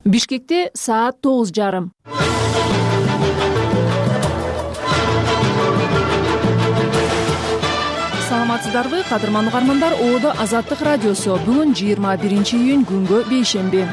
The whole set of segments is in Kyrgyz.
Бишкекте саат 9:30. Саламатсыздарбы, кадырман угармандар? Оодо Азаттык радиосу. Бүгүн 21-июнь күнгө бейшемби.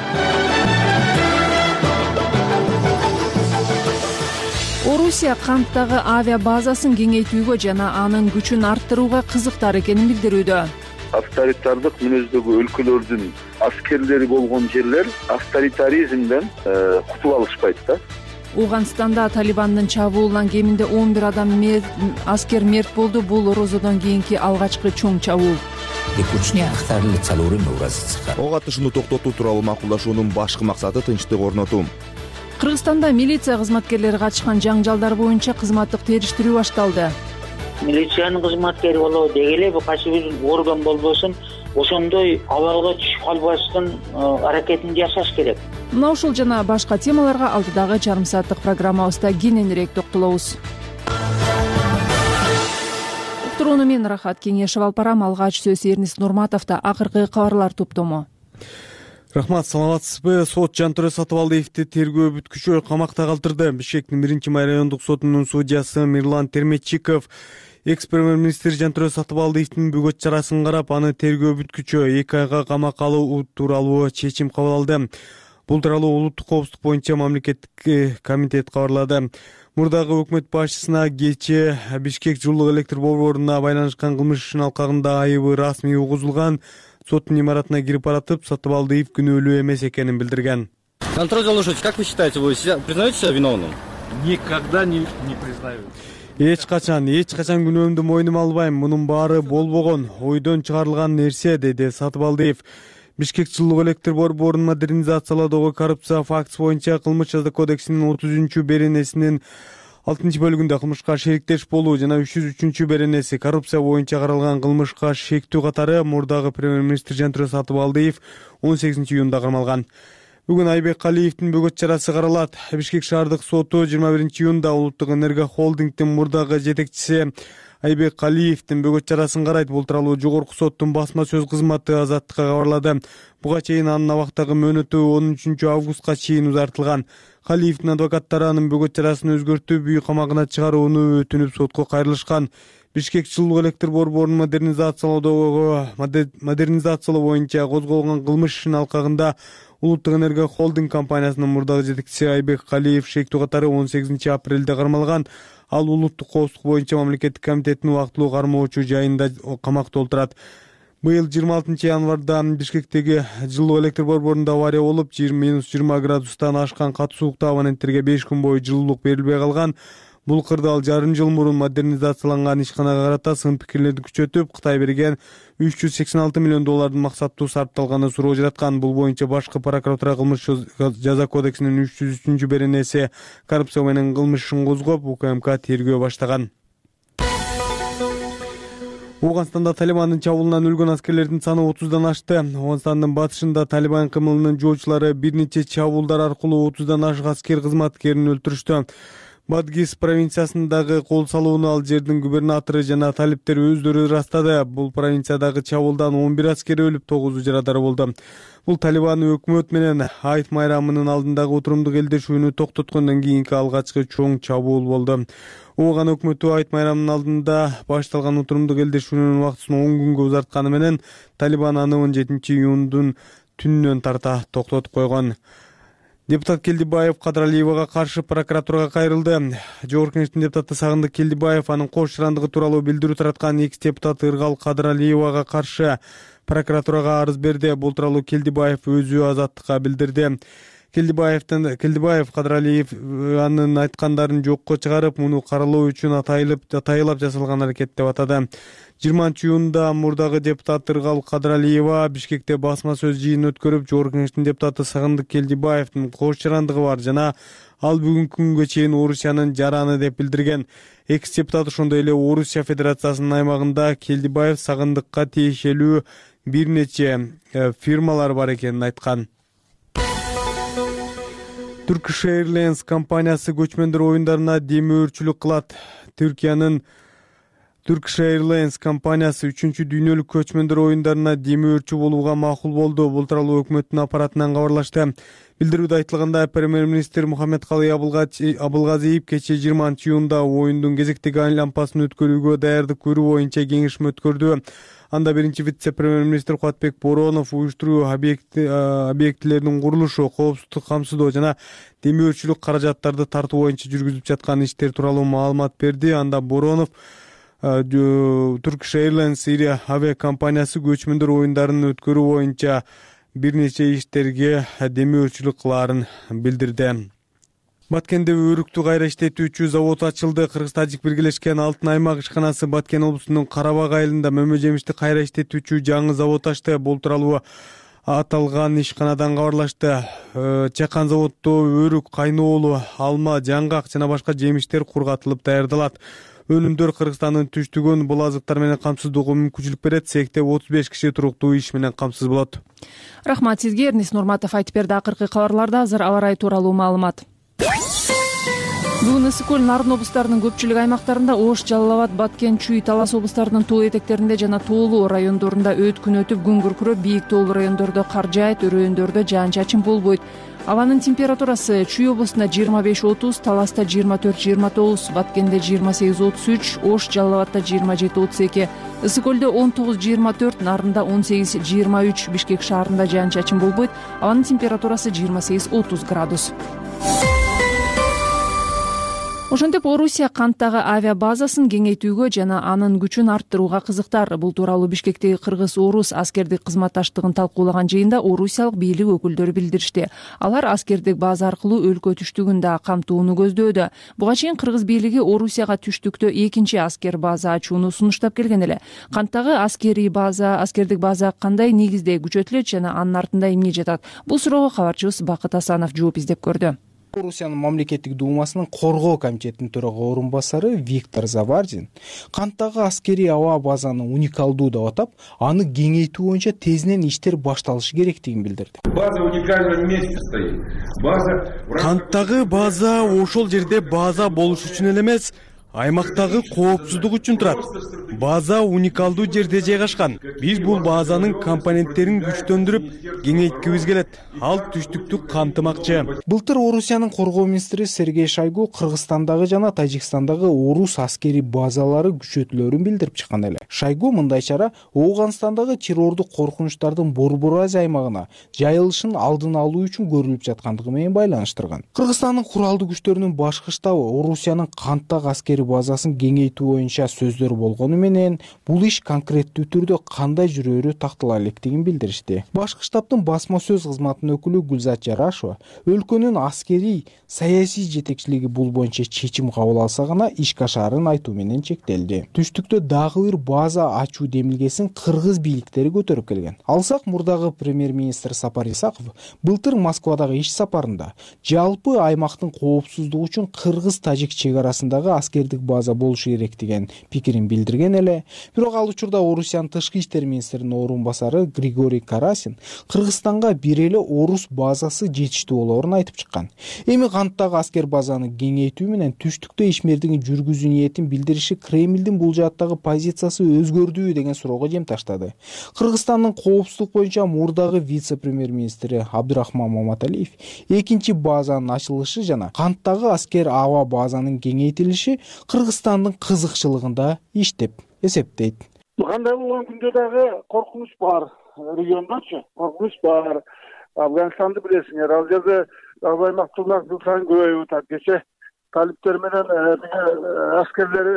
Орусия канттагы авиа базасын кеңейтүүгө жана анын күчүн арттырууга кызыктар экенин билдирүүдө. Авторитардык мүнөздөгү өлкөлөрдүн аскерлери болгон жерлер авторитаризмден кутула алышпайт да. Ооганстанда Талибандын чабуулунан кеминде 11 адам аскер мерт болду. Бул орозодон кийинки алгачкы чоң чабуул. Ого атышууну токтотуу тууралуу макулдашуунун башкы максаты тынчтык орнотуу. Кыргызстанда милиция кызматкерлери катышкан жаңжалдар боюнча кызматтык териштирүү башталды. Милициянын кызматкери болобу деги эле бул кайсы бир орган болбосун ошондой абалга түшүп калбаштын аракетин жасаш керек. Мына ушул жана башка темаларга алдыдагы жарым сааттык программабызда кененирээк токтолобуз. Уктурууну мен Рахат Кеңешев алып барам. Алгач сөз Эрнис Нурматовдо. Акыркы кабарлар топтому. Рахмат, саламатсызбы? Сот Жантөрө Сатыбалдиевди тергөө бүткүчү камакта калтырды. Бишкектин 1-май райондук сотунун судьясы Мирлан Терметчиков экс-премьер-министр Жантөрө Сатыбалдиевдин бөгөт чарасын карап, аны тергөө бүткүчү 2 айга камакка алуу тууралуу чечим кабыл алды. Бул тууралуу улуттук коопсуздук боюнча мамлекеттик комитет кабарлады. Мурдагы өкмөт башчысына кечээ Бишкек жылуулук электр борборуна байланышкан кылмыш ишинин алкагында айыбы расмий угузулган. Соттун имаратына кирип баратып, Сатыбалдиев күнөөлүү эмес экенин билдирген. Контроль Залушевич, как вы считаете, вы признаете себя виновным? Никогда не признаю. Эч качан күнөөмдү мойнума албайм. Мунун баары болбогон, ойдон чыгарылган нерсе, деди Сатыбалдиев. Бишкек жылуулук электр борборун модернизациялоодогу коррупция фактысы боюнча Кылмыш жаза кодексинин 30-беренесинин 6-бөлүгүндө кылмышка шериктеш болуу жана 303-беренеси коррупция боюнча каралган кылмышка шектүү катары мурдагы премьер-министр Жантөрө Сатыбалдиев 18-июнда камалган. Бүгүн Айбек Калиевдин бөгөт чарасы каралат. Бишкек шаардык соту 21-июнда Улуттук энергия холдингдин мурдагы жетекчиси Айбек Калиевдин бөгөт чарасын карайт. Бул тууралуу жогорку соттун басма сөз кызматы Азаттыкка кабарлады. Буга чейин анын абактагы мөөнөтү 13-августка чейин узартылган. Калиевдин адвокаттары анын бөгөт чарасын өзгөртүп, үй камагына чыгарууну өтүнүп сотко кайрылышкан. Бишкек жылуулук электр борборун модернизациялоо боюнча козголгон кылмыш ишинин алкагында Улуттук энергия холдинг компаниясынын мурдагы жетекчиси Айбек Калиев шектүү катары 18-апрелде кармалган. Ал улуттук коопсуздук боюнча мамлекеттик комитеттин убактылуу кармоочу жайында камакта отурат. Быйыл 26-январда Бишкектеги жылуу электр борборунда авария болуп, -20 градустан ашкан катуу суукта абоненттерге 5 күн бою жылуулук берилбей калган. Бул кырды ал жарым жыл мурун модернизацияланган ишканага карата сын пикирлерди күчөтүп, Кытай берген $386 миллион максаттуу сарпталганы суроо жараткан. Бул боюнча башкы прокуратура кылмыш жаза кодексинин 303-беренеси коррупция менен кылмыш ишин козгоп, УКМК тергөө баштаган. Ооганстанда Талибандын чабуулунан өлгөн аскерлердин саны 30дан ашты. Ооганстандын батышында Талибан кымылынын жоочулары бир нече чабуулдар аркылуу 30дан ашык аскер кызматкерин өлтүрүштү. Бадгис провинциясындагы кол салууну ал жердин губернатору жана талиптер өздөрү ырастады. Бул провинциядагы чабуулдан 11 аскери өлүп, 9 жарадар болду. Бул Талибан өкмөт менен Айт майрамынын алдындагы отурумдук элдешүүнү токтоткондон кийинки алгачкы чоң чабуул болду. Ооган өкмөтү Айт майрамынын алдында башталган отурумдук элдешүүнүн убактысын 10 күнгө узартканы менен Талибан аны 17-июндун түнүнөн тарта токтотуп койгон. Депутат Келдибаев Кадралиевага каршы прокуратурага кайрылды. Жогорку Кеңештин депутаты Сагындык Келдибаев анын кош жарандыгы тууралуу билдирүү тараткан экс-депутат Ыргал Кадралиевага каршы прокуратурага арыз берди. Бул тууралуу Келдибаев өзү Азаттыкка билдирди. Келдибаев Кадралиев анын айткандарын жокко чыгарып, муну каралоо үчүн атайылап жасалган аракет деп атады. 20-июнда мурдагы депутат Ыргал Кадралиева Бишкекте басма сөз жыйынын өткөрүп, Жогорку Кеңештин депутаты Сагындык Келдибаевдин кош жарандыгы бар жана ал бүгүнкү күнгө чейин Орусиянын жараны деп билдирген. Экс-депутат ошондой эле Орусия Федерациясынын аймагында Келдибаев Сагындыкка тиешелүү бир нече фирмалар бар экенин айткан. Turkish Airlines компаниясы көчмөндөр оюндарына демөөрчүлүк кылат. Turkish Airlines компаниясы 3-дүйнөлүк көчмөндөр оюндарына демөөрчү болууга макул болду. Бул тууралуу өкмөттүн аппаратынан кабарлашты. Билдирүүдө айтылгандай, премьер-министр Мухаммедкалый Абылгазиев кечээ 20-июнда оюндун кезектеги лампасын өткөрүүгө даярдык көрүү боюнча кеңешме өткөрдү. Анда биринчи вице-премьер-министр Кубатбек Боронов уюштуруу объектилеринин курулушу, коопсуздук камсыздоо жана демөөрчүлүк каражаттарды тартуу боюнча жүргүзүлүп жаткан иштер тууралуу маалымат берди. Анда Боронов Turkish Airlines авиакомпаниясы көчмөндөр оюндарын өткөрүү боюнча бир нече иштерге демөөрчүлүк кылаарын билдирди. Баткенде өрүктү кайра иштетүүчү завод ачылды. Кыргыз-Тажик биргелешкен Алтын аймак ишканасы Баткен облусунун Карабак айылында мөмө жемишти кайра иштетүүчү жаңы завод ачты. Бул тууралуу аталган ишканадан кабарлашты. Чакан заводдо өрүк, кайноолу, алма, жаңгак жана башка жемиштер кургатылып даярдалат. Өнүмдөр Кыргызстандын түштүгүн бул азыктар менен камсыздоого мүмкүнчүлүк берет. Секте 35 киши туруктуу иш менен камсыз болот. Рахмат сизге. Эрнис Нурматов айтып берди. Акыркы кабарларда азыр аба ырайы тууралуу маалымат. Бүгүн ысык көл, Нарын облустарынын көпчүлүк аймактарында, Ош, Жалал Абад, Баткен, Чүй, Талас облустарынын тоо этектеринде жана тоолуу райондорунда күн өтүп, күн күркүрөп, бийик тоолуу райондордо кар жаайт, өрөөндөр жаан-чачын болбойт. Абанын температурасы Чүй облусунда 25-30, Таласта 24-29, Баткенде 28-33, Ош, Жалал Абадта 27-32, ысык көлдө 19-24, Нарында 18-23, Бишкек шаарында жаан-чачын болбойт. Абанын температурасы 28-30 градус. Ошентип, Орусия канттагы авиа базасын кеңейтүүгө жана анын күчүн арттырууга кызыктар. Бул тууралуу Бишкектеги кыргыз-орус аскердик кызматташтыгын талкуулаган жыйында орусиялык бийлик өкүлдөрү билдиришти. Алар аскердик база аркылуу өлкө түштүгүн да камтууну көздөөдө. Буга чейин кыргыз бийлиги Орусияга түштүктө экинчи аскер база ачууну сунуштап келген эле. Канттагы аскердик база кандай негизде күчөтүлөт жана анын артында эмне жатат? Бул суроого кабарчыбыз Бакыт Асанов жооп издеп көрдү. Орусиянын мамлекеттик думасынын коргоо комитетинин төрага орун басары Виктор Завардин канттагы аскерий аба базаны уникалдуу деп атап, аны кеңейтүү боюнча тезинен иштер башталышы керектигин билдирди. База уникальном месте стоит. Канттагы база ошол жерде база болуш үчүн эле эмес, аймактагы коопсуздук үчүн турат. База уникалдуу жерде жайгашкан. Биз бул базанын компоненттерин күчтөндүрүп, кеңейткибиз келет. Ал түштүктү камтымакчы. Былтыр Орусиянын коргоо министри Сергей Шойгу Кыргызстандагы жана Тажикстандагы орус аскери базалары күчөтүлөрүн билдирип чыккан эле. Шойгу мындай чара Ооганстандагы террордук коркунучтардын Борбор Азия аймагына жайылышын алдын алуу үчүн көрүлүп жаткандыгы менен байланыштырган. Кыргызстандын куралдуу күчтөрүнүн башкы штабы Орусиянын канттагы аскери базасын кеңейтүү боюнча сөздөр болгону менен бул иш конкреттүү түрдө кандай жүрөөрү тактала электигин билдиришти. Башкы штабтын басма сөз кызматынын өкүлү Гүлзат Жарашева өлкөнүн аскерий саясий жетекчилиги бул боюнча чечим кабыл алса гана ишке ашаарын айтуу менен чектелди. Түштүктө дагы бир база ачуу демилгесин кыргыз бийликтери көтөрүп келген. Алсак, мурдагы премьер-министр Сапар Исаков былтыр Москвадагы иш сапарында жалпы аймактын коопсуздугу үчүн кыргыз-тажик чек арасындагы аскердик база болушу керек деген пикирин билдирген эле. Бирок ал учурда Орусиянын тышкы иштер министринин орун басары Григорий Карасин Кыргызстанга бир эле орус базасы жетиштүү болоорун айтып чыккан. Эми канттагы аскер базаны кеңейтүү менен түштүктө ишмердигин жүргүзүү ниетин билдириши Кремлдин бул жааттагы позициясы өзгөрдүбү деген суроого жем таштады. Кыргызстандын коопсуздук боюнча мурдагы вице-премьер-министри Абдурахман Маматалиев экинчи базанын ачылышы жана канттагы аскер аба базанын кеңейтилиши Кыргызстандын кызыкчылыгында иш деп эсептейт. Кандай болгон күндө дагы коркунуч бар. Региондочу коркунуч бар. Афганистанды билесиңер, ал жерде аймактуулар жыл сайын көбөйүп атат. Кечээ талиптер менен аскерлери,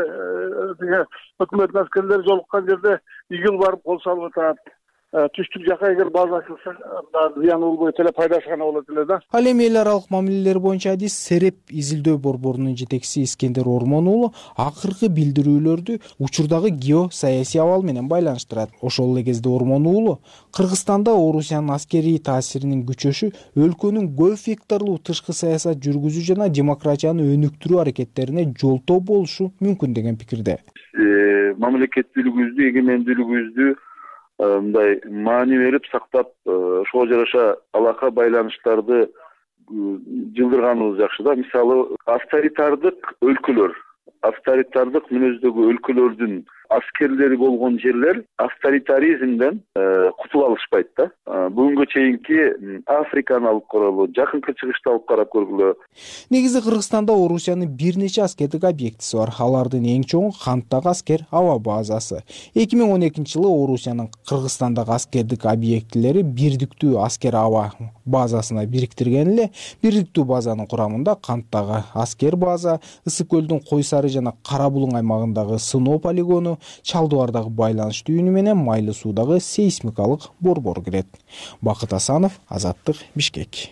өкмөттүн аскерлери жолуккан жерде ИГИЛ барып кол салып атат. Түштүк жака эгер база ачылса, зыяны болбойт эле, пайдасы гана болот эле да. Ал эми эл аралык мамилелер боюнча адис Сереп изилдөө борборунун жетекчиси Искендер Ормон уулу акыркы билдирүүлөрдү учурдагы геосаясий абал менен байланыштырат. Ошол эле кезде Ормон уулу Кыргызстанда Орусиянын аскерий таасиринин күчөшү өлкөнүн көп векторлуу тышкы саясат жүргүзүү жана демократияны өнүктүрүү аракеттерине жолтоо болушу мүмкүн деген пикирде. Мамлекеттүүлүгүбүздү, эгемендүүлүгүбүздү мындай маани берип сактап, ошого жараша алака байланыштарды жылдырганыбыз жакшы да. Мисалы, авторитардык өлкөлөр, авторитардык мүнөздөгү өлкөлөрдүн аскерлери болгон жерлер авторитаризмден кутула алышпайт да. Бүгүнгө чейинки Африканы алып карагыла, жакынкы чыгышты алып карап көргүлө. Негизи Кыргызстанда Орусиянын бир нече аскердик объектиси бар. Алардын эң чоңу Канттагы аскер аба базасы. 2012 жылы Орусиянын Кыргызстандагы аскердик объектилери бирдиктүү аскер аба базасына бириктирген эле. Бирдиктүү базанын курамында Канттагы аскер база, Ысык көлдүн Кой Сары жана Кара Булуң аймагындагы сыноо полигону, Чалдыбардагы байланыш түйүнү менен Майлы суудагы сейсмикалык борбор кирет. Бакыт Асанов, Азаттык, Бишкек.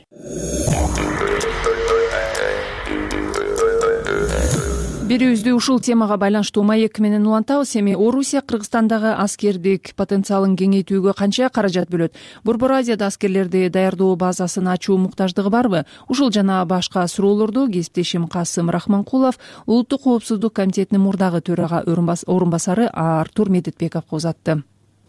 Берүүбүздү ушул темага байланыштуу маек менен улантабыз. Эми Орусия Кыргызстандагы аскердик потенциалын кеңейтүүгө канча каражат бөлөт? Борбор Азияда аскерлерди даярдоо базасын ачуу муктаждыгы барбы? Ушул жана башка суроолорду кесиптешим Касым Рахманкулов Улуттук коопсуздук комитетинин мурдагы төрага орун басары Артур Медетбековго узатты.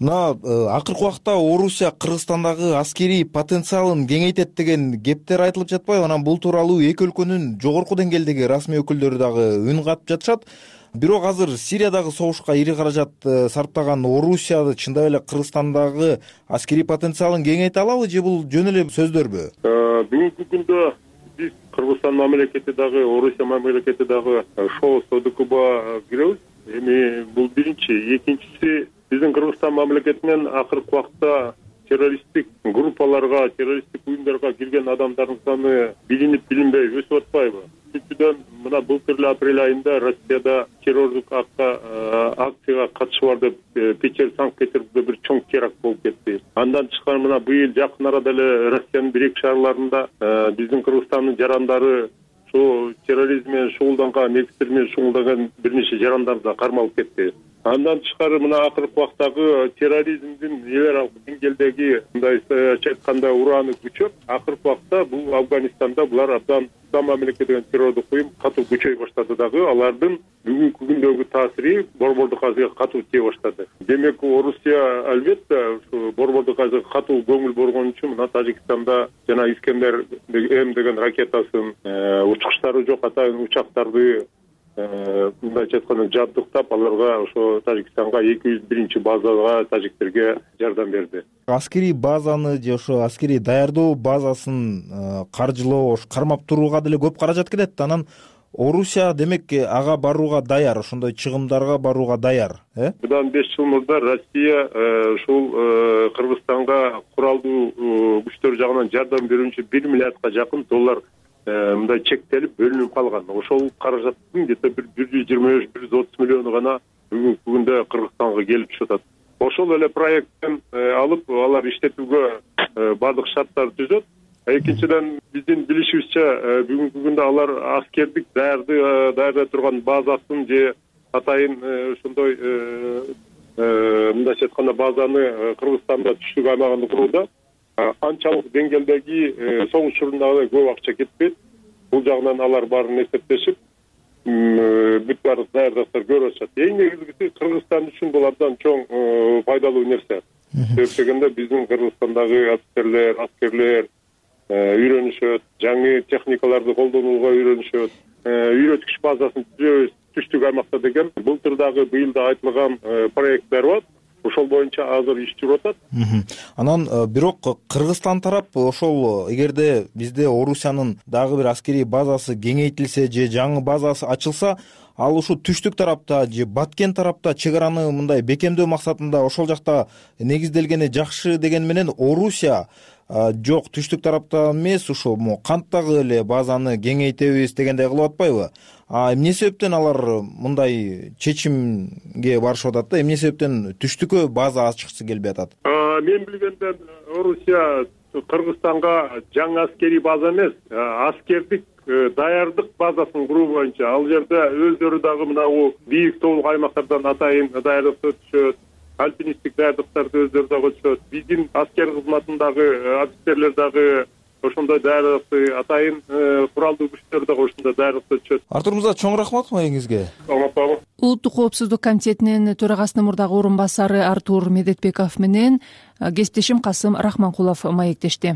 Акыркы убакта Орусия Кыргызстандагы аскерий потенциалын кеңейтет деген кептер айтылып жатпайбы? Анан бул тууралуу эки өлкөнүн жогорку деңгээлдеги расмий өкүлдөрү дагы үн катып жатышат. Бирок азыр Сириядагы согушка ири каражат сарптаган Орусия чындап эле Кыргызстандагы аскерий потенциалын кеңейте алабы же бул жөн эле сөздөрбү? Бүгүнкү күндө биз Кыргызстан мамлекети дагы, Орусия мамлекети дагы ошол СОДКБ киребиз. Эми бул биринчи, экинчиси биздин Кыргызстан мамлекетинен акыркы убакта террористтик группаларга, террористтик уюмдарга кирген адамдардын саны билинип билинбей өсүп атпайбы? Үчүнчүдөн, мына былтыр эле апрель айында Россияда террордук акцияга катышы бар деп Питер, Санкт-Петербургда бир чоң теракт болуп кетти. Андан тышкары мына быйыл жакын арада эле Россиянын бир-эки шаарларында биздин Кыргызстандын жарандары ошо терроризм менен шугулданган, экстремизм менен шугулданган бир нече жарандар да кармалып кетти. Андан тышкары мына акыркы убактагы терроризмдин эл аралык деңгээлдеги мындайча айтканда ураны күчөп, акыркы убакта бул Афганистанда булар абдан Ислам мамлекети деген террордук уюм катуу күчөй баштады дагы. Алардын бүгүнкү күндөгү таасири Борбордук Азияга катуу тие баштады. Демек, Орусия албетте ушу Борбордук Азияга катуу көңүл бургон үчүн мына Тажикстанда жана Искендер М деген ракетасын, учкучтары жок атайын учактарды мындайча айтканда жабдыктап, аларга ошо Тажикстанга 201 базага тажиктерге жардам берди. Аскерий базаны же ошо аскерий даярдоо базасын каржылоо, кармап турууга деле көп каражат кетет. Анан Орусия демек ага барууга даяр, ошондой чыгымдарга барууга даяр, Мындан 5 жыл мурда Россия ушул Кыргызстанга куралдуу күчтөр жагынан жардам берүүчү 1 миллиардга жакын доллар мындай чектелип бөлүнүп калган. Ошол каражаттын где-то 125-130 миллиону гана бүгүнкү күндө Кыргызстанга келип түшүп атат. Ошол эле проекттен алып алар иштетүүгө бардык шарттарды түзөт. Экинчиден, биздин билишибизче бүгүнкү күндө алар аскердик даярдай турган базасын же атайын ошондой мындайча айтканда базаны Кыргызстанда түштүк аймагында курууда анчалык деңгээлдеги согуш учурунда көп акча кетпейт. Бул жагынан алар баарын эсептешип, бүт баардык даярдыктар көрүп атышат. Эң негизгиси Кыргызстан үчүн бул абдан чоң пайдалуу нерсе. Себеп дегенде биздин Кыргызстандагы аскерлер үйрөнүшөт, жаңы техникаларды колдонууга үйрөнүшөт. Үйрөткүч базасын түзөбүз түштүк аймакта деген былтырдагы быйылда айтылган проекттер бар. Ошол боюнча азыр иш жүрүп атат. Анан бирок Кыргызстан тарап ошол эгерде бизде Орусиянын дагы бир аскерий базасы кеңейтилсе же жаңы базасы ачылса, ал ушу түштүк тарапта же Баткен тарапта чек араны мындай бекемдөө максатында ошол жакта негизделгени жакшы деген менен Орусия жок, түштүк тарапта эмес, ушул Канттагы эле базаны кеңейтебиз дегендей кылып атпайбы? Эмне себептен алар мындай чечимге барышып атат да? Эмне себептен түштүккө база ачкысы келбей атат? Мен билгенден Орусия Кыргызстанга жаңы аскерий база эмес, аскердик даярдык базасын куруу боюнча ал жерде өздөрү дагы мына бийик тоолук аймактардан атайын даярдыкты түшөт. Альпинисттик даярдыктарды өздөрү дагы өтүшөт. Биздин аскер кызматындагы офицерлер дагы ошондой даярдыкты, атайын куралдуу күчтөр дагы ошондой даярдыкты өтүшөт. Артур мырза, чоң рахмат маегиңизге. Улуттук коопсуздук комитетинин төрагасынын мурдагы орун басары Артур Медетбеков менен кесиптешим Касым Рахманкулов маектешти.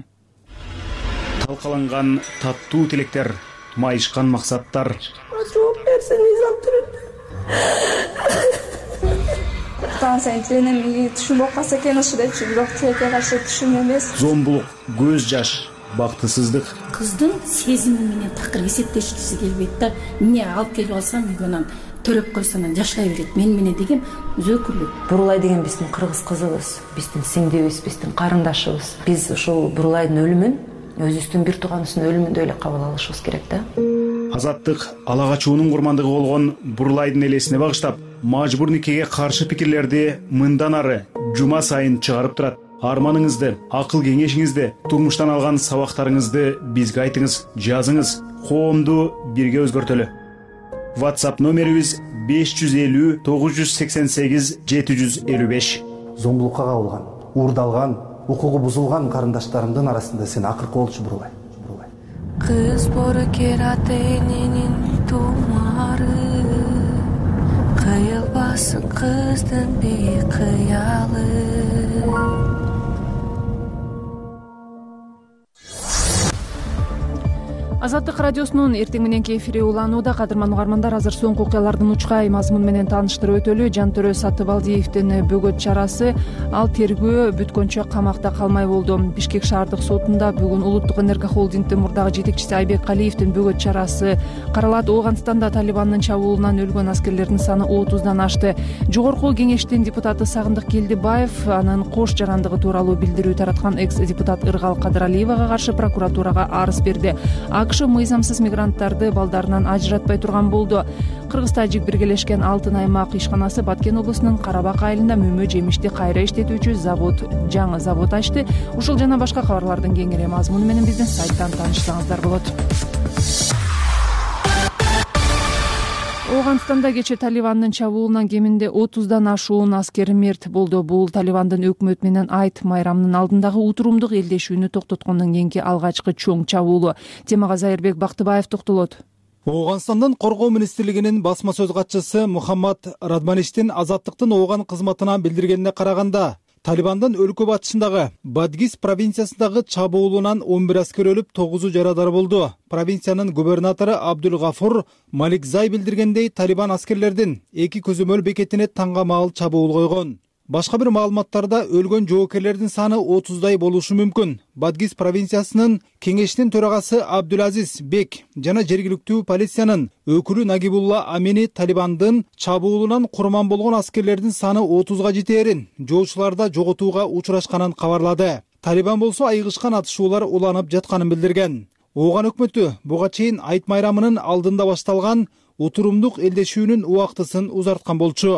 Талкаланган таттуу тилектер, майышкан максаттар. Жооп берсеңиз алып турат. таң сайын тиленем, түшүм болуп калса экен ушу депчи, бирок тилекке каршы түшүм эмес. Зомбулук, көз жаш, бактысыздык. Кыздын сезими менен такыр эсептешкиси келбейт да. Эмне алып келип алсам үйгөнөн төрөп койсонан жашай берет. Мен менен деген өзөкүлүк. Бурулай деген биздин кыргыз кызыбыз, биздин сиңдибиз, биздин карындашыбыз. Биз ушул Бурулайдын өлүмүн өзүбүздүн бир тууганыбыздын өлүмүндөй эле кабыл алышыбыз керек да. Азаттык ала качуунун курмандыгы болгон Бурулайдын элесине багыштап, мажбур никеге каршы пикирлерди мындан ары жума сайын чыгарып турат. Арманыңызды, акыл кеңешиңизди, турмуштан алган сабактарыңызды бизге айтыңыз, жазыңыз. Коомду бирге өзгөртөлү. WhatsApp номерибиз 550 988 755. Зомбулукка кабылган, уурдалган, укугу бузулган карындаштарымдын арасында сен акыркы болчу Бурулай. Кыз боркерат эненин тумары, кыйылбасын кыздын бейкыялы. Азаттык радиосунун эртең мененки эфири уланууда. Кадырман угармандар, азыр соңку окуялардын учкай мазмун менен тааныштырып өтөлү. Жантөрө Сатыбалдиевдин бөгөт чарасы ал тергөө бүткөнчө камакта калмай болду. Бишкек шаардык сотунда бүгүн Улуттук энергохолдингдин мурдагы жетекчиси Айбек Калиевдин бөгөт чарасы каралат. Ооганстанда Талибандын чабуулунан өлгөн аскерлердин саны 30дан ашты. Жогорку кеңештин депутаты Сагындык Келдибаев анын кош жарандыгы тууралуу билдирүү тараткан экс-депутат Ыргал Кадыралиевага каршы прокуратурага арыз берди. АКШ мыйзамсыз мигранттарды балдарынан ажыратпай турган болду. Кыргыз-тажик биргелешкен Алтын аймак ишканасы Баткен облусунун Карабак айылында мөмө жемишти кайра иштетүүчү жаңы завод ачты. Ушул жана башка кабарлардын кеңири мазмуну менен биздин сайттан таанышсаңыздар болот. Ооганстанда кечээ Талибандын чабуулунан кеминде 30дан ашуун аскер мерт болду. Бул Талибандын өкмөт менен Айт майрамынын алдындагы утурумдук элдешүүнү токтоткондон кийинки алгачкы чоң чабуулу. Темага Зайырбек Бактыбаев токтолот. Ооганстандын коргоо министрлигинин басма сөз катчысы Мухаммад Радмаништин Азаттыктын ооган кызматынан билдиргенине караганда, Талибандын өлкө батышындагы Бадгис провинциясындагы чабуулунан 11 аскер өлүп, 9 жарадар болду. Провинциянын губернатору Абдулгафур Маликзай билдиргендей, Талибан аскерлердин 2 көзөмөл бекетине таңга маал чабуул койгон. Башка бир маалыматтарда өлгөн жоокерлердин саны 30дай болушу мүмкүн. Бадгис провинциясынын кеңешинин төрагасы Абдулазиз Бек жана жергиликтүү полициянын өкүлү Нагибулла Амини Талибандын чабуулунан курман болгон аскерлердин саны 30га жетээрин, жоочуларда жоготууга учурашканын кабарлады. Талибан болсо айыгышкан атышуулар уланып жатканын билдирген. Ооган өкмөтү буга чейин Айт майрамынын алдында башталган утурумдук элдешүүнүн убактысын узарткан болчу.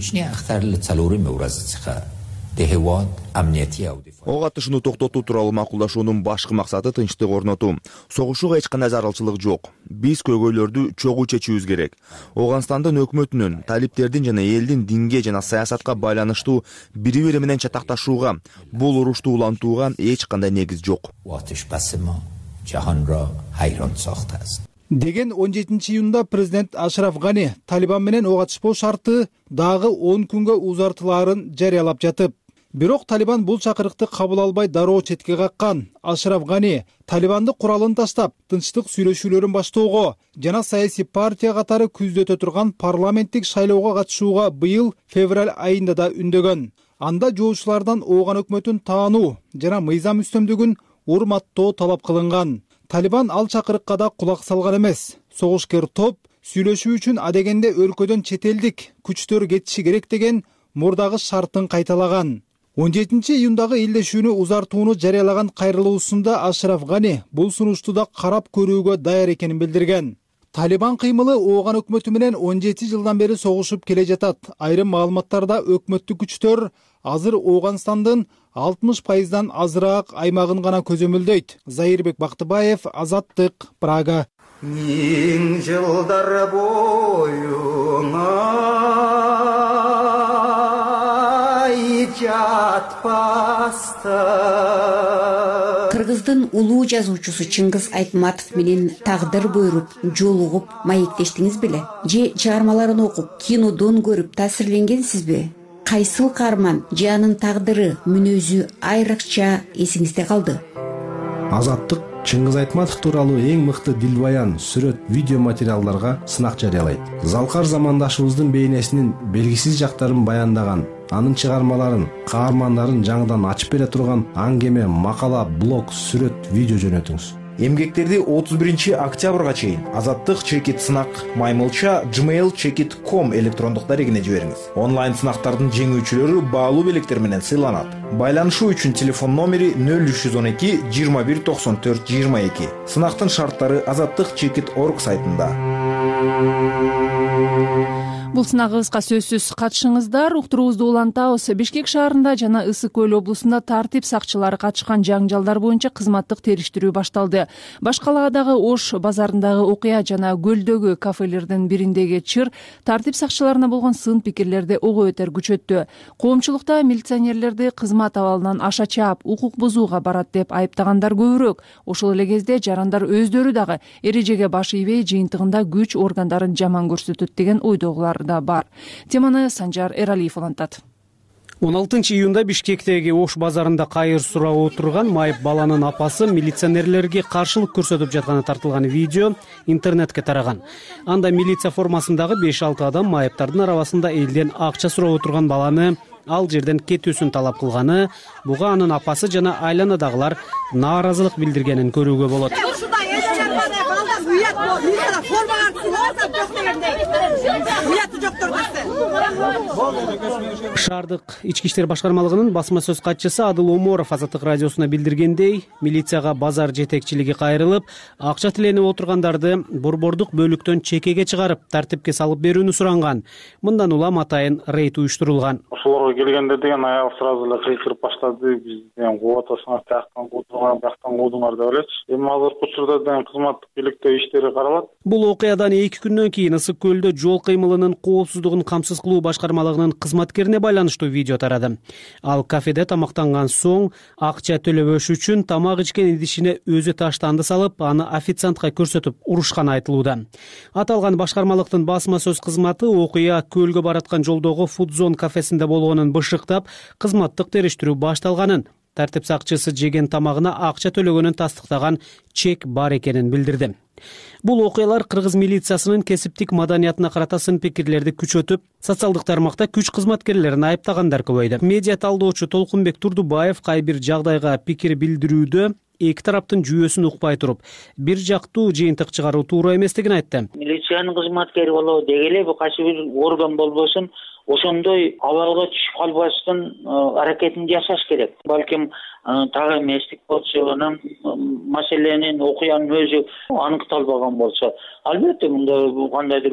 Ого атышууну токтотуу тууралуу макулдашуунун башкы максаты тынчтык орнотуу. Согушууга эч кандай зарылчылык жок. Биз көйгөйлөрдү чогуу чечүүбүз керек. Ооганстандын өкмөтүнүн, талиптердин жана элдин динге жана саясатка байланыштуу бири-бири менен чатакташууга, бул урушту улантууга эч кандай негиз жок. Деген 17 июнда президент Ашраф Гани Талибан менен ок атышпоо шарты дагы 10 күнгө узартылаарын жарыялап жатып. Бирок Талибан бул чакырыкты кабыл албай дароо четке каккан. Ашраф Гани Талибанды куралын таштап, тынчтык сүйлөшүүлөрүн баштоого жана саясий партия катары күздөтө турган парламенттик шайлоого катышууга быйыл февраль айында да үндөгөн. Анда жоочулардан ооган өкмөтүн таануу жана мыйзам үстөмдүгүн урматтоо талап кылынган. Талибан ал чакырыкка да кулак салган эмес. Согушкер топ сүйлөшүү үчүн адегенде өлкөдөн чет элдик күчтөр кетиши керек деген мурдагы шартын кайталаган. 17 июндагы элдешүүнү узартууну жарыялаган кайрылуусунда Ашраф Гани бул сунушту да карап көрүүгө даяр экенин билдирген. Талибан кыймылы ооган өкмөтү менен 17 жылдан бери согушуп келе жатат. Айрым маалыматтарда өкмөттүк күчтөр азыр Ооганстандын 60%дан азыраак аймагын гана көзөмөлдөйт. Зайырбек Бактыбаев, Азаттык, Прага. Миң жылдар боюңа жатпаста. Кыргыздын улуу жазуучусу Чыңгыз Айтматов менен тагдыр буйруп, жолугуп маектештиңиз беле? Же чыгармаларын окуп, кинодон көрүп таасирленгенсизби? Кайсыл каарман же анын тагдыры, мүнөзү айрыкча эсиңизде калды? Азаттык Чыңгыз Айтматов тууралуу эң мыкты дилбаян, сүрөт, видео материалдарга сынак жарыялайт. Залкар замандашыбыздын бейнесинин белгисиз жактарын баяндаган анын чыгармаларын, каармандарын жаңыдан ачып бере турган аңгеме, макала, блог, сүрөт, видео жөнөтүңүз. Эмгектерди 31 октябрга чейин Азаттык чекит сынак маймылча gmail.com электрондук дарегине жибериңиз. Онлайн сынактардын жеңүүчүлөрү баалуу белектер менен сыйланат. Байланышуу үчүн телефон номери 0312 21 94 22. Сынактын шарттары azattikchekit.org сайтында. Бул сынагыбызга сөзсүз катышыңыздар. Уктуруубузду улантабыз. Бишкек шаарында жана Ысык көл облусунда тартип сакчылары катышкан жаңжалдар боюнча кызматтык териштирүү башталды. Баш калаадагы Ош базарындагы окуя жана көлдөгү кафелердин бириндеги чыр тартип сакчыларына болгон сын пикирлерди ого бетер күчөттү. Коомчулукта милиционерлерди кызмат абалынан аша чаап, укук бузууга барат деп айыптагандар көбүрөөк. Ошол эле кезде жарандар өздөрү дагы эрежеге баш ийбей, жыйынтыгында күч органдарын жаман көрсөтөт деген ойдогулар да бар. Теманы Санжар Эралиев улантат. 16 июнда Бишкектеги Ош базарында кайыр сурап отурган майып баланын апасы милиционерлерге каршылык көрсөтүп жатканы тартылган видео интернетке тараган. Анда милиция формасындагы 5-6 адам майыптардын арабасында элден акча сурап отурган баланы ал жерден кетүүсүн талап кылганы, буга анын апасы жана айланадагылар нааразылык билдиргенин көрүүгө болот. Шаардык ички иштер башкармалыгынын басма сөз катчысы Адыл Оморов Азаттык радиосуна билдиргендей, милицияга базар жетекчилиги кайрылып, акча тиленип отургандарды борбордук бөлүктөн чекеге чыгарып, тартипке салып берүүнү суранган. Мындан улам атайын рейд уюштурулган. Ошолорго келгенде деген аял сразу эле кыйкырып баштады. Бизден кууп атасыңар, тияктан куудуңар, бияктан куудуңар деп элечи. Эми азыркы учурда деген кызматтык бийликтөө иштери каралат. Бул окуядан 2 күндөн кийин Ысык көлдө жол кыймылынын коопсуздугун камсыз кылуу башкармалыгынын кызматкерине байланыштуу видео тарады. Ал кафеде тамактанган соң акча төлөбөш үчүн тамак ичкен идишине өзү таштанды салып, аны официантка көрсөтүп урушканы айтылууда. Аталган башкармалыктын басма сөз кызматы окуя көлгө бараткан жолдогу Фудзон кафесинде болгонун бышыктап, кызматтык териштирүү башталганын, тартип сакчысы жеген тамагына акча төлөгөнүн тастыктаган чек бар экенин билдирди. Бул окуялар кыргыз милициясынын кесиптик маданиятына карата сын пикирлерди күчөтүп, социалдык тармакта күч кызматкерлерин айыптагандар көбөйдү. Медиа талдоочу Толкунбек Турдубаев кай бир жагдайга пикир билдирүүдө эки тараптын жүйөсүн укпай туруп, бир жактуу жыйынтык чыгаруу туура эместигин айтты. Милициянын кызматкери болобу деги эле кайсы бир орган болбосун, ошондой абалга түшүп калбаштын аракетин жасаш керек. Балким тагы эместик болсо, анан маселенин окуянын өзү аныкталбаган болсо, албетте мында кандайдыр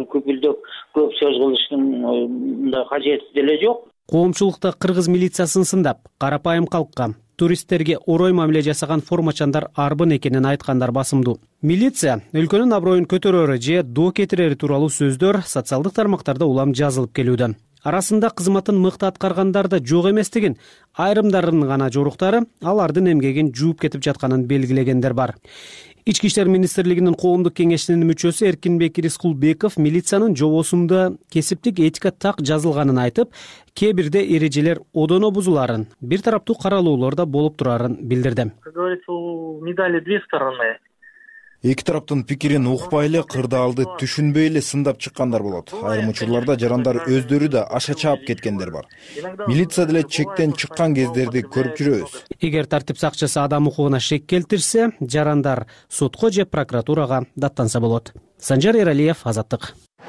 көп сөз кылыштын мындай кажети деле жок. Коомчулукта кыргыз милициясын сындап, карапайым калкка, туристтерге орой мамиле жасаган формачандар арбын экенин айткандар басымдуу. Милиция өлкөнүн аброюн көтөрөрү же доо кетирери тууралуу сөздөр социалдык тармактарда улам жазылып келүүдө. Арасында кызматын мыкты аткаргандар да жок эместигин, айрымдарынын гана жоруктары алардын эмгегин жууп кетип жатканын белгилегендер бар. Ички иштер министрлигинин коомдук кеңешинин мүчөсү Эркинбек Рискулбеков милициянын жобосунда кесиптик этика так жазылганын айтып, кээ бирде эрежелер одоно бузуларын, бир тараптуу каралуулар да болуп турарын билдирди. Как говорится, у медали две стороны. Эки тараптын пикирин укпай эле, кырдаалды түшүнбөй эле сындап чыккандар болот. Айрым учурларда жарандар өздөрү да аша чаап кеткендер бар. Милиция деле чектен чыккан кездерди көрүп жүрөбүз. Эгер тартип сакчысы адам укугуна шек келтирсе, жарандар сотко же прокуратурага даттанса болот. Санжар Эралиев, Азаттык.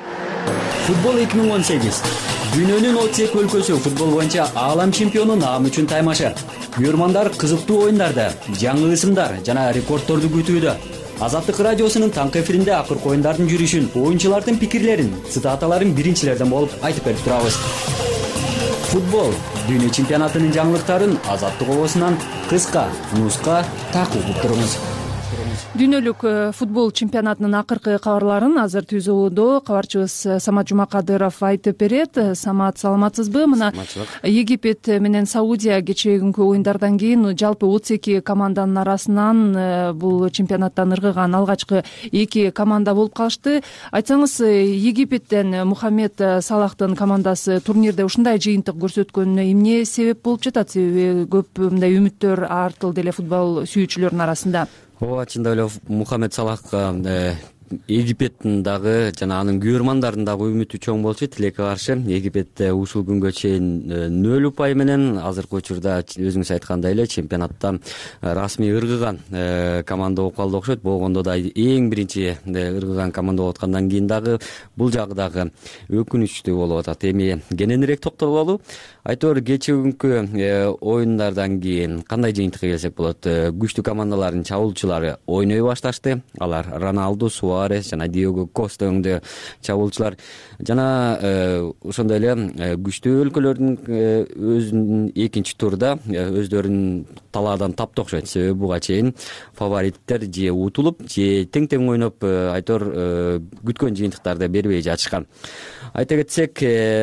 Футбол 2018. Дүйнөнүн 32 өлкөсү футбол боюнча аалам чемпиону наам үчүн таймашы. Көрөрмандар кызыктуу оюндарды, жаңы ысымдар жана рекордторду күтүүдө. Азаттык радиосунун таңкы эфиринде акыркы оюндардын жүрүшүн, оюнчулардын пикирлерин, цитаталарын биринчилерден болуп айтып берип турабыз. Футбол дүйнө чемпионатынын жаңылыктарын Азаттык обосунан кыска, нуска такып туруңуз. Дүйнөлүк футбол чемпионатынын акыркы кабарларын азыр түзүүдө кабарчыбыз Самат Жумакадыров айтып берет. Самат, саламатсызбы? Мына Египет менен Саудия кечээкүнкү оюндардан кийин жалпы 32 команданын арасынан бул чемпионаттан ыргыган алгачкы 2 команда болуп калышты. Айтсаңыз, Египеттен Мухаммед Салахтын командасы турнирде ушундай жыйынтык көрсөткөнүнө эмне себеп болуп жатат? Себеби көп мындай үмүттөр артылды эле футбол сүйүүчүлөрдүн арасында. Ооба, чындап эле Мухаммед Салахка Египеттин дагы жана анын күйөрмандардын дагы үмүтү чоң болчу, тилекке каршы. Египетте ушул күнгө чейин 0 упай менен, азыркы учурда өзүңүз айткандай эле чемпионаттан расмий ыргыган команда болуп калды окшойт. Болгондо да эң биринчи ыргыган команда болуп аткандан кийин дагы бул жагы дагы өкүнүчтүү болуп атат. Эми кененирээк токтололу. Айтор кечээ оюндардан кийин кандай жыйынтыкка келсек болот? Күчтүү командалардын чабуулчулары ойной башташты. Алар Роналду, Суарес жана Диего Коста өңдө чабуулчулар жана ошондой эле күчтүү өлкөлөрдүн өзүнүн экинчи турда өздөрүн талаадан тапты окшойт. Себеби буга чейин фавориттер же утулуп, же тең ойноп, айтор күткөн жыйынтыктарды бербей жатышкан. Айта кетсек,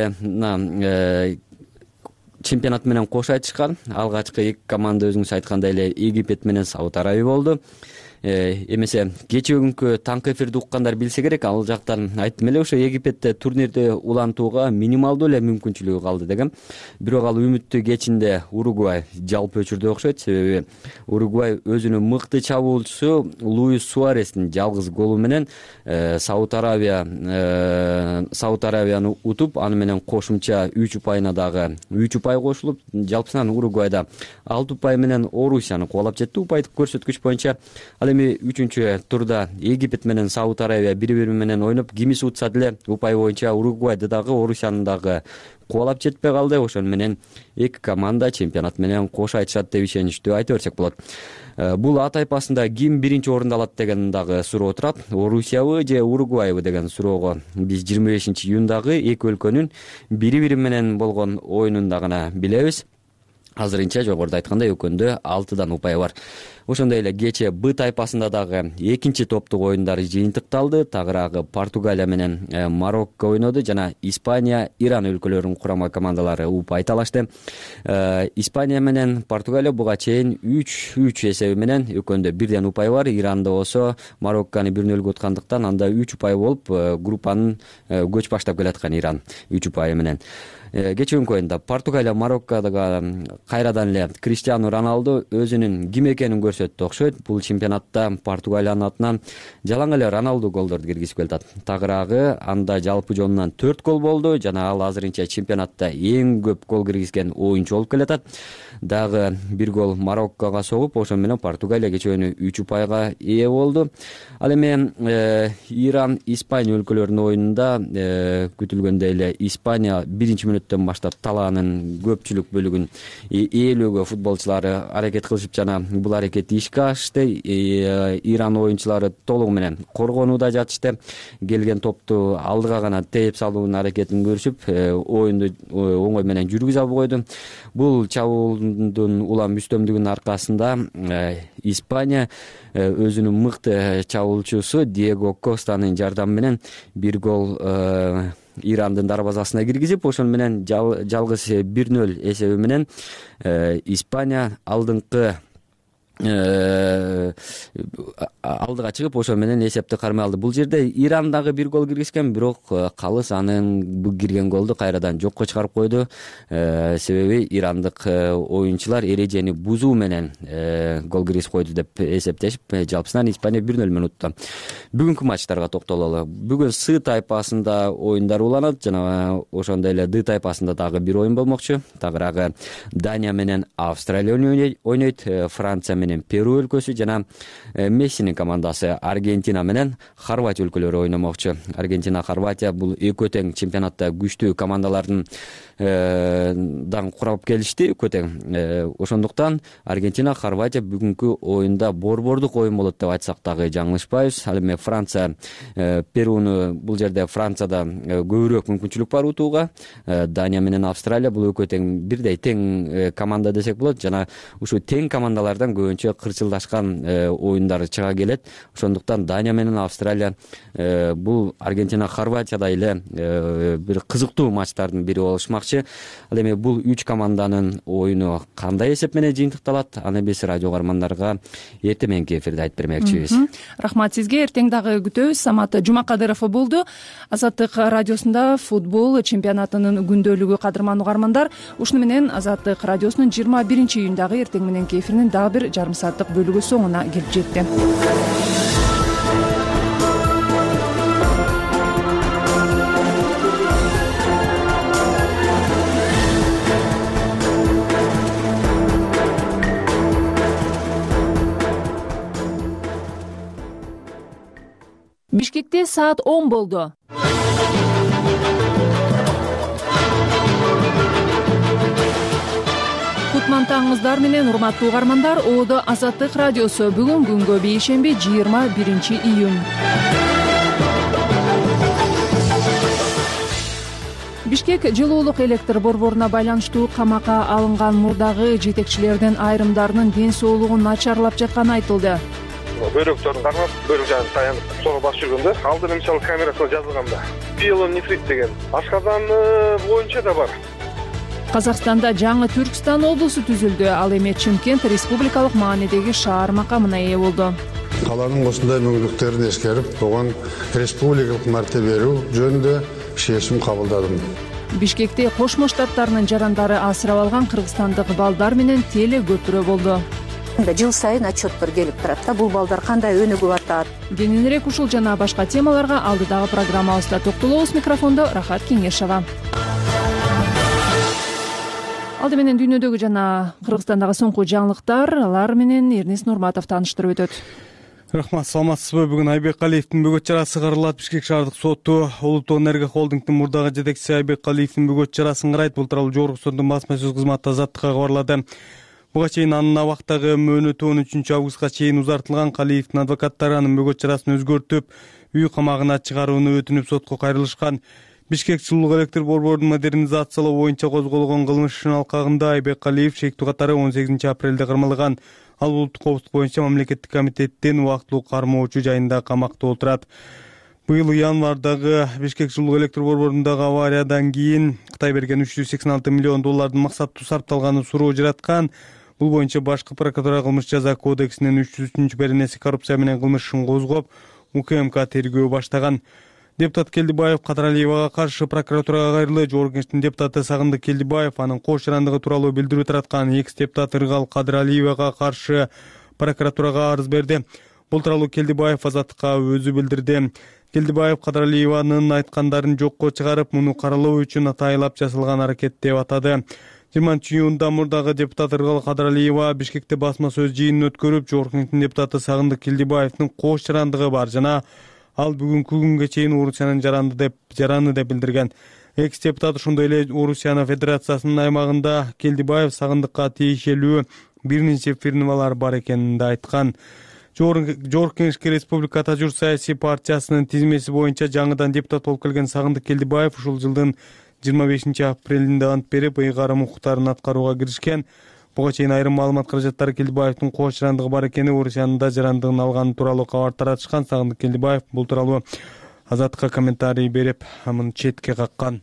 чемпионат менен кош айтышкан. Алгачкы эки команда өзүңүз айткандай эле Египет менен Сауд Арабия болду. Эмесе кечээ күнкү таңкы эфирди уккандар билсе керек, ал жактан айттым эле, ошо Египетте турнирди улантууга минималдуу эле мүмкүнчүлүгү калды дегем. Бирок ал үмүттү кечинде Уругвай жалпы өчүрдү окшойт. Себеби Уругвай өзүнүн мыкты чабуулчусу Луис Суарестин жалгыз голу менен Сауд Арабияны утуп, аны менен кошумча 3 упайына дагы 3 упай кошулуп, жалпысынан Уругвайда 6 упай менен Орусияны кубалап жетти упайдык көрсөткүч боюнча. Эми 3-чү турда Египет менен Сауд Арабия бири-бири менен ойноп, кимис утса деле упай боюнча Уругвайды дагы, Орусияны дагы кубалап жетпей калды. Ошону менен эки команда чемпионат менен кош айтышат деп ишеничтүү айта берсек болот. Бул А тайпасында ким биринчи орунду алат деген дагы суроо турат. Орусиябы же Уругвайбы деген суроого биз 25-июндагы эки өлкөнүн бири-бири менен болгон оюнунда гана билебиз. Азырынча жогоруда айткандай экөөндө 6 упай бар. Ошондой эле кечээ Б тайпасында дагы экинчи топтук оюндар жыйынтыкталды. Тагыраагы Португалия менен Марокко ойноду жана Испания, Иран өлкөлөрүнүн курама командалары упай талашты. Испания менен Португалия буга чейин 3-3 эсеби менен экөөндө бирден упай бар. Иранда болсо Мароккону 1-0 уткандыктан анда 3 упай болуп, группанын көч баштап келаткан Иран 3 упай менен. Кечээ күнкү оюнда Португалия Мароккодо кайрадан эле Криштиану Роналду өзүнүн ким экенин көрсөттү окшойт. Бул чемпионатта Португалиянын атынан жалаң эле Роналду голдорду киргизип келатат. Тагыраагы анда жалпы жонунан 4 гол болду жана ал азырынча чемпионатта эң көп гол киргизген оюнчу болуп келатат. Дагы 1 гол Мароккого согуп, ошон менен Португалия кечөөнү 3 упайга ээ болду. Ал эми Иран, Испания өлкөлөрүнүн оюнунда күтүлгөндөй эле Испания биринчи мүнөттөн баштап талаанын көпчүлүк бөлүгүн ээлөөгө футболчулары аракет кылышып жана бул аракетти ишке ашты. Иран оюнчулары толугу менен коргонууда жатышты. Келген топту алдыга гана тээп салуунун аракетин көрүшүп, оюнду оңой менен жүргүзө албай койду. Бул чабуулдун улам үстөмдүгүнүн аркасында Испания өзүнүн мыкты чабуулчусу Диего Костанын жардамы менен 1 гол Ирандын дарбазасына киргизип, ошону менен жалгыз 1-0 эсеби менен Испания алдыга чыгып, ошо менен эсепти кармай алды. Бул жерде Иран дагы 1 гол киргизген, бирок калыс анын бул кирген голду кайрадан жокко чыгарып койду. Себеби ирандык оюнчулар эрежени бузуу менен гол киргизип койду деп эсептешип, жалпысынан Испания 1-0 менен утты. Бүгүнкү матчтарга токтололу. Бүгүн С тайпасында оюндар уланат жана ошондой эле Д тайпасында дагы бир оюн болмокчу. Тагыраагы Дания менен Австралия ойнойт, Франция менен Перу өлкөсү жана Мессинин командасы Аргентина менен Хорватия өлкөлөрү ойномокчу. Аргентина, Хорватия бул экөө тең чемпионатта күчтүү командалардын дан курап келишти, экөө тең. Ошондуктан Аргентина, Хорватия бүгүнкү оюнда борбордук оюн болот деп айтсак дагы жаңылышпайбыз. Ал эми Франция Перуну, бул жерде Францияда көбүрөөк мүмкүнчүлүк бар утууга. Дания менен Австралия бул экөө тең, бирдей тең команда десек болот жана ушу тең командалардан көбүнчө кырчылдашкан оюндар чыга келет. Ошондуктан Дания менен Австралия бул Аргентина, Хорватияда эле бир кызыктуу матчтардын бири болушмакчы. Ал эми бул 3 команданын оюну кандай эсеп менен жыйынтыкталат, аны биз радио угармандарга эртең мененки эфирде айтып бермекчибиз. Рахмат сизге. Эртең дагы күтөбүз. Самат Жумакадыров болду. Азаттык радиосунда футбол чемпионатынын күндөлүгү кадырман угармандар. Ушуну менен Азаттык радиосунун 21-июндагы эртең мененки эфиринин дагы бир жарым сааттык бөлүгү соңуна келип жетти. Бишкекте саат 10 болду. Кутмантаңыңыздар менен урматтуу угармандар, Оодо Азаттык радиосу. Бүгүн күнгө бейшемби 21 июнь. Бишкек жылуулук электр борборуна байланыштуу камакка алынган мурдагы жетекчилердин айрымдарынын ден соолугу начарлап жатканы айтылды. Бөйрөктөрүн кармап, бөйрөк жагын таянып, сого басып жүргөндө алдыда мисалы камерасына жазылган да. Пиелонефрит деген ашказан боюнча да бар. Казакстанда жаңы Түркстан облусу түзүлдү. Ал эми Чымкент республикалык маанидеги шаар макамына ээ болду. Каланын осундай мүмкүнлүктөрүн эскерип, огон республикалык мәртебе берүү жөнүндө чечим кабылдадым. Бишкекте Кошмо Штаттарынын жарандары асырап алган кыргызстандык балдар менен теле көпүрө болду. Жыл сайын отчеттор келип турат да, бул балдар кандай өнүгүп атат. Кененирээк ушул жана башка темаларга алдыдагы программабызда токтолобуз. Микрофондо Рахат Кеңешова. Алды менен дүйнөдөгү жана Кыргызстандагы соңку жаңылыктар, алар менен Эрнис Нурматов тааныштырып өтөт. Рахмат, саламатсызбы? Бүгүн Айбек Калиевдин бөгөт чарасы каралат. Бишкек шаардык соту Улуттук энергия холдингдин мурдагы жетекчиси Айбек Калиевдин бөгөт чарасын карайт. Бул тууралуу Жогорку соттун басма сөз кызматы Азаттыкка кабарлады. Буга чейин анын абактагы мөөнөтү 13 августка чейин узартылган. Калиевдин адвокаттары анын бөгөт чарасын өзгөртүп, үй камагына чыгарууну өтүнүп сотко кайрылышкан. Бишкек жылуулук электр борборун модернизациялоо боюнча козголгон кылмыш ишинин алкагында Айбек Калиев шектүү катары 18 апрелде кармалган. Ал улуттук коопсуздук боюнча мамлекеттик комитеттин убактылуу кармоочу жайында камакта отурат. Быйыл январдагы Бишкек жылуулук электр борборундагы авариядан кийин Кытай берген 386 миллион доллардын максаттуу сарпталганын суроо жараткан. Бул боюнча башкы прокуратура кылмыш жаза кодексинин 303 беренеси коррупция менен кылмыш ишин козгоп, УКМК тергөө баштаган. Депутат Келдибаев Кадралиевага каршы прокуратурага кайрылды. Жогорку Кеңештин депутаты Сагындык Келдибаев анын кош жарандыгы тууралуу билдирүү тараткан. Экс-депутат Ыргал Кадралиевага каршы прокуратурага арыз берди. Бул тууралуу Келдибаев Азаттыкка өзү билдирди. Келдибаев Кадралиеванын айткандарын жокко чыгарып, муну каралоо үчүн атайлап жасалган аракет деп атады. 20-июнда мурдагы депутат Ыргал Кадралиева Бишкекте басма сөз жыйынын өткөрүп, Жогорку Кеңештин депутаты Сагындык Келдибаевдин кош жарандыгы бар жана ал бүгүнкү күнгө чейин Орусиянын жараны деп билдирген. Экс-депутат ошондой эле Орусия Федерациясынын аймагында Келдибаев Сагындыкка тиешелүү бир нече фирмалар бар экенин да айткан. Жогорку Кеңешке Республика Тажур саясий партиясынын тизмеси боюнча жаңыдан депутат болуп келген Сагындык Келдибаев ушул жылдын 25 апрелинде ант берип, ыйгарым укуктарын аткарууга киришкен. Буга чейин айрым маалымат каражаттары Келдибаевдин кош жарандыгы бар экени, Орусиянын да жарандыгын алганы тууралуу кабар таратышкан. Сагындык Келдибаев бул тууралуу Азаттыкка комментарий берип, муну четке каккан.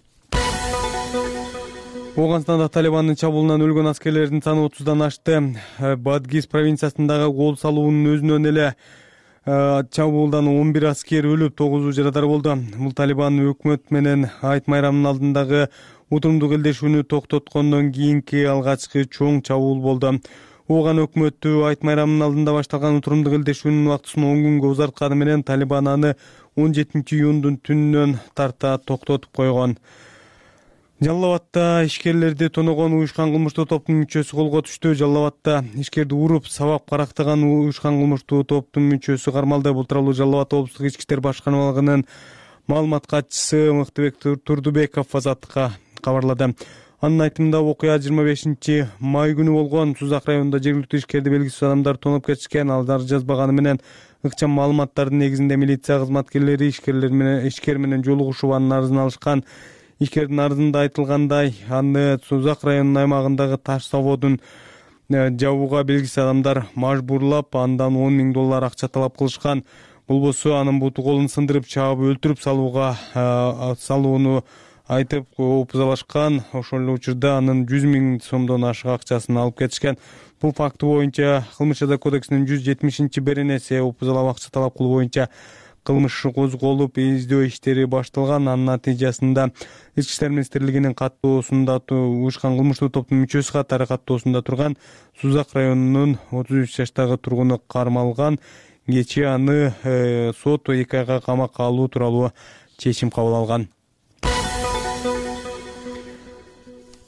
Ооганстанда Талибандын чабуулунан өлгөн аскерлердин саны 30дан ашты. Бадгиз провинциясындагы гол салуунун өзүнөн эле чабуулдан 11 аскер өлүп, 9 жарадар болду. Бул Талибан өкмөт менен Айт майрамынын алдындагы утурумдук элдешүүнү токтоткондон кийинки алгачкы чоң чабуул болду. Ооган өкмөтү Айт майрамынын алдында башталган утурумдук элдешүүнүн убактысын 10 күнгө узартканы менен Талибан аны 17-июндун түнүнөн тарта токтотуп койгон. Жалал Абадта ишкерлерди тоногон уюшкан кылмыштуу топтун мүчөсү колго түштү. Жалал Абадта ишкерди уруп, сабап карактаган уюшкан кылмыштуу топтун мүчөсү кармалды. Бул тууралуу Жалал Абад облустук ички иштер башкармалыгынын маалымат катчысы Мыктыбек Турдубеков Азаттыкка кабарлады. Анын айтымында окуя 25 май күнү болгон. Сузак районунда жергиликтүү ишкерди белгисиз адамдар тоноп кетишкен. Алар жазбаганы менен ыкчам маалыматтардын негизинде милиция кызматкерлери ишкер менен жолугушуп анын арызын алышкан. Ишкердин арызында айтылгандай, аны Сузак районунун аймагындагы таш заводун жабууга белгисиз адамдар мажбурлап, андан 10 000 доллар акча талап кылышкан. Болбосо анын буту колун сындырып, чаап өлтүрүп салууну айтып опузалашкан. Ошол эле учурда анын 100 000 сомдон ашык акчасын алып кетишкен. Бул факты боюнча кылмыш жаза кодексинин 170 беренеси опузалап акча талап кылуу боюнча кылмыш козголуп, издөө иштери башталган. Анын натыйжасында Ички иштер министрлигинин каттоосунда уюшкан кылмыштуу топтун мүчөсү катары каттоосунда турган Сузак районунун 33 жаштагы тургуну кармалган. Кечээ аны сот 2 айга камакка алуу тууралуу чечим кабыл алган.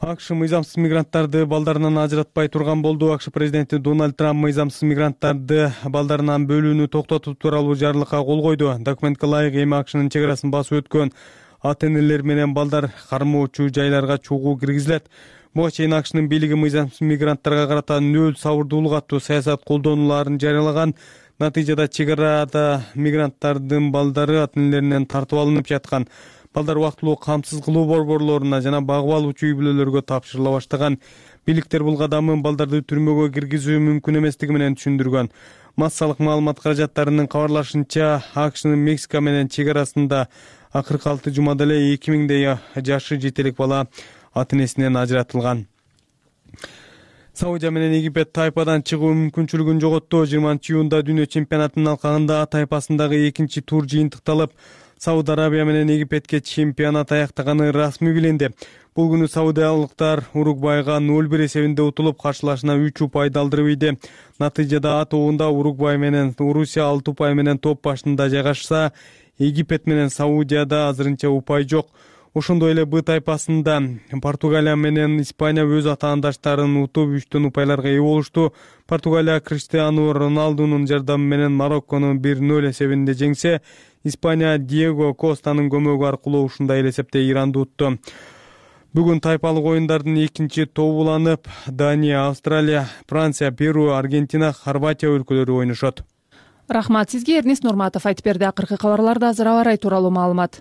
акш мыйзамсыз мигранттарды балдарынан ажыратпай турган болду. акш президенти Дональд Трамп мыйзамсыз мигранттарды балдарынан бөлүүнү токтотуу тууралуу жарлыкка кол койду. Документке ылайык эми акшнын чек арасын басып өткөн ата-энелер менен балдар кармоочу жайларга чогуу киргизилет. Буга чейин акшнын бийлиги мыйзамсыз мигранттарга карата нөл сабырдуулук аттуу саясат колдонуларын жарыялаган. Натыйжада чек арада мигранттардын балдары ата-энелеринен тартып алынып жаткан. Балдар убактылуу камсыз кылуу борборлоруна жана багып алуучу үй бүлөлөргө тапшырыла баштаган. Бийликтер бул кадамын балдарды түрмөгө киргизүү мүмкүн эместиги менен түшүндүргөн. Массалык маалымат каражаттарынын кабарлашынча, акшнын Мексика менен чек арасында 46 жумада эле 2000 жашы жетелик бала ата-энесинен ажыратылган. Саудия менен Египет тайпадан чыгуу мүмкүнчүлүгүн жоготту. 20-июнда дүйнө чемпионатынын алкагында тайпасындагы экинчи тур жыйынтыкталып, Сауд Арабия менен Египетке чемпионат аяктаганы расмий билинди. Бул күнү саудиялыктар Уругвайга 0-1 эсебинде утулуп, каршылашына 3 упай далдырып ийди. Натыйжада А тобунда Уругвай менен Орусия 6 упай менен топ башында жайгашса, Египет менен Саудияда азырынча упай жок. Ошондой эле Б тайпасында Португалия менен Испания өз атаандаштарын утуп 3 упайларга ээ болушту. Португалия Криштиану Роналдунун жардамы менен Мароккону 1-0 эсебинде жеңсе, Испания Диего Костанын көмөгү аркылуу ушундай эле эсепте Иранды утту. Бүгүн тайпалык оюндардын экинчи тобу уланып, Дания, Австралия, Франция, Перу, Аргентина, Хорватия өлкөлөрү ойношот. Рахмат сизге. Эрнест Нурматов айтып берди. Акыркы кабарларда азыр аба ырайы тууралуу маалымат.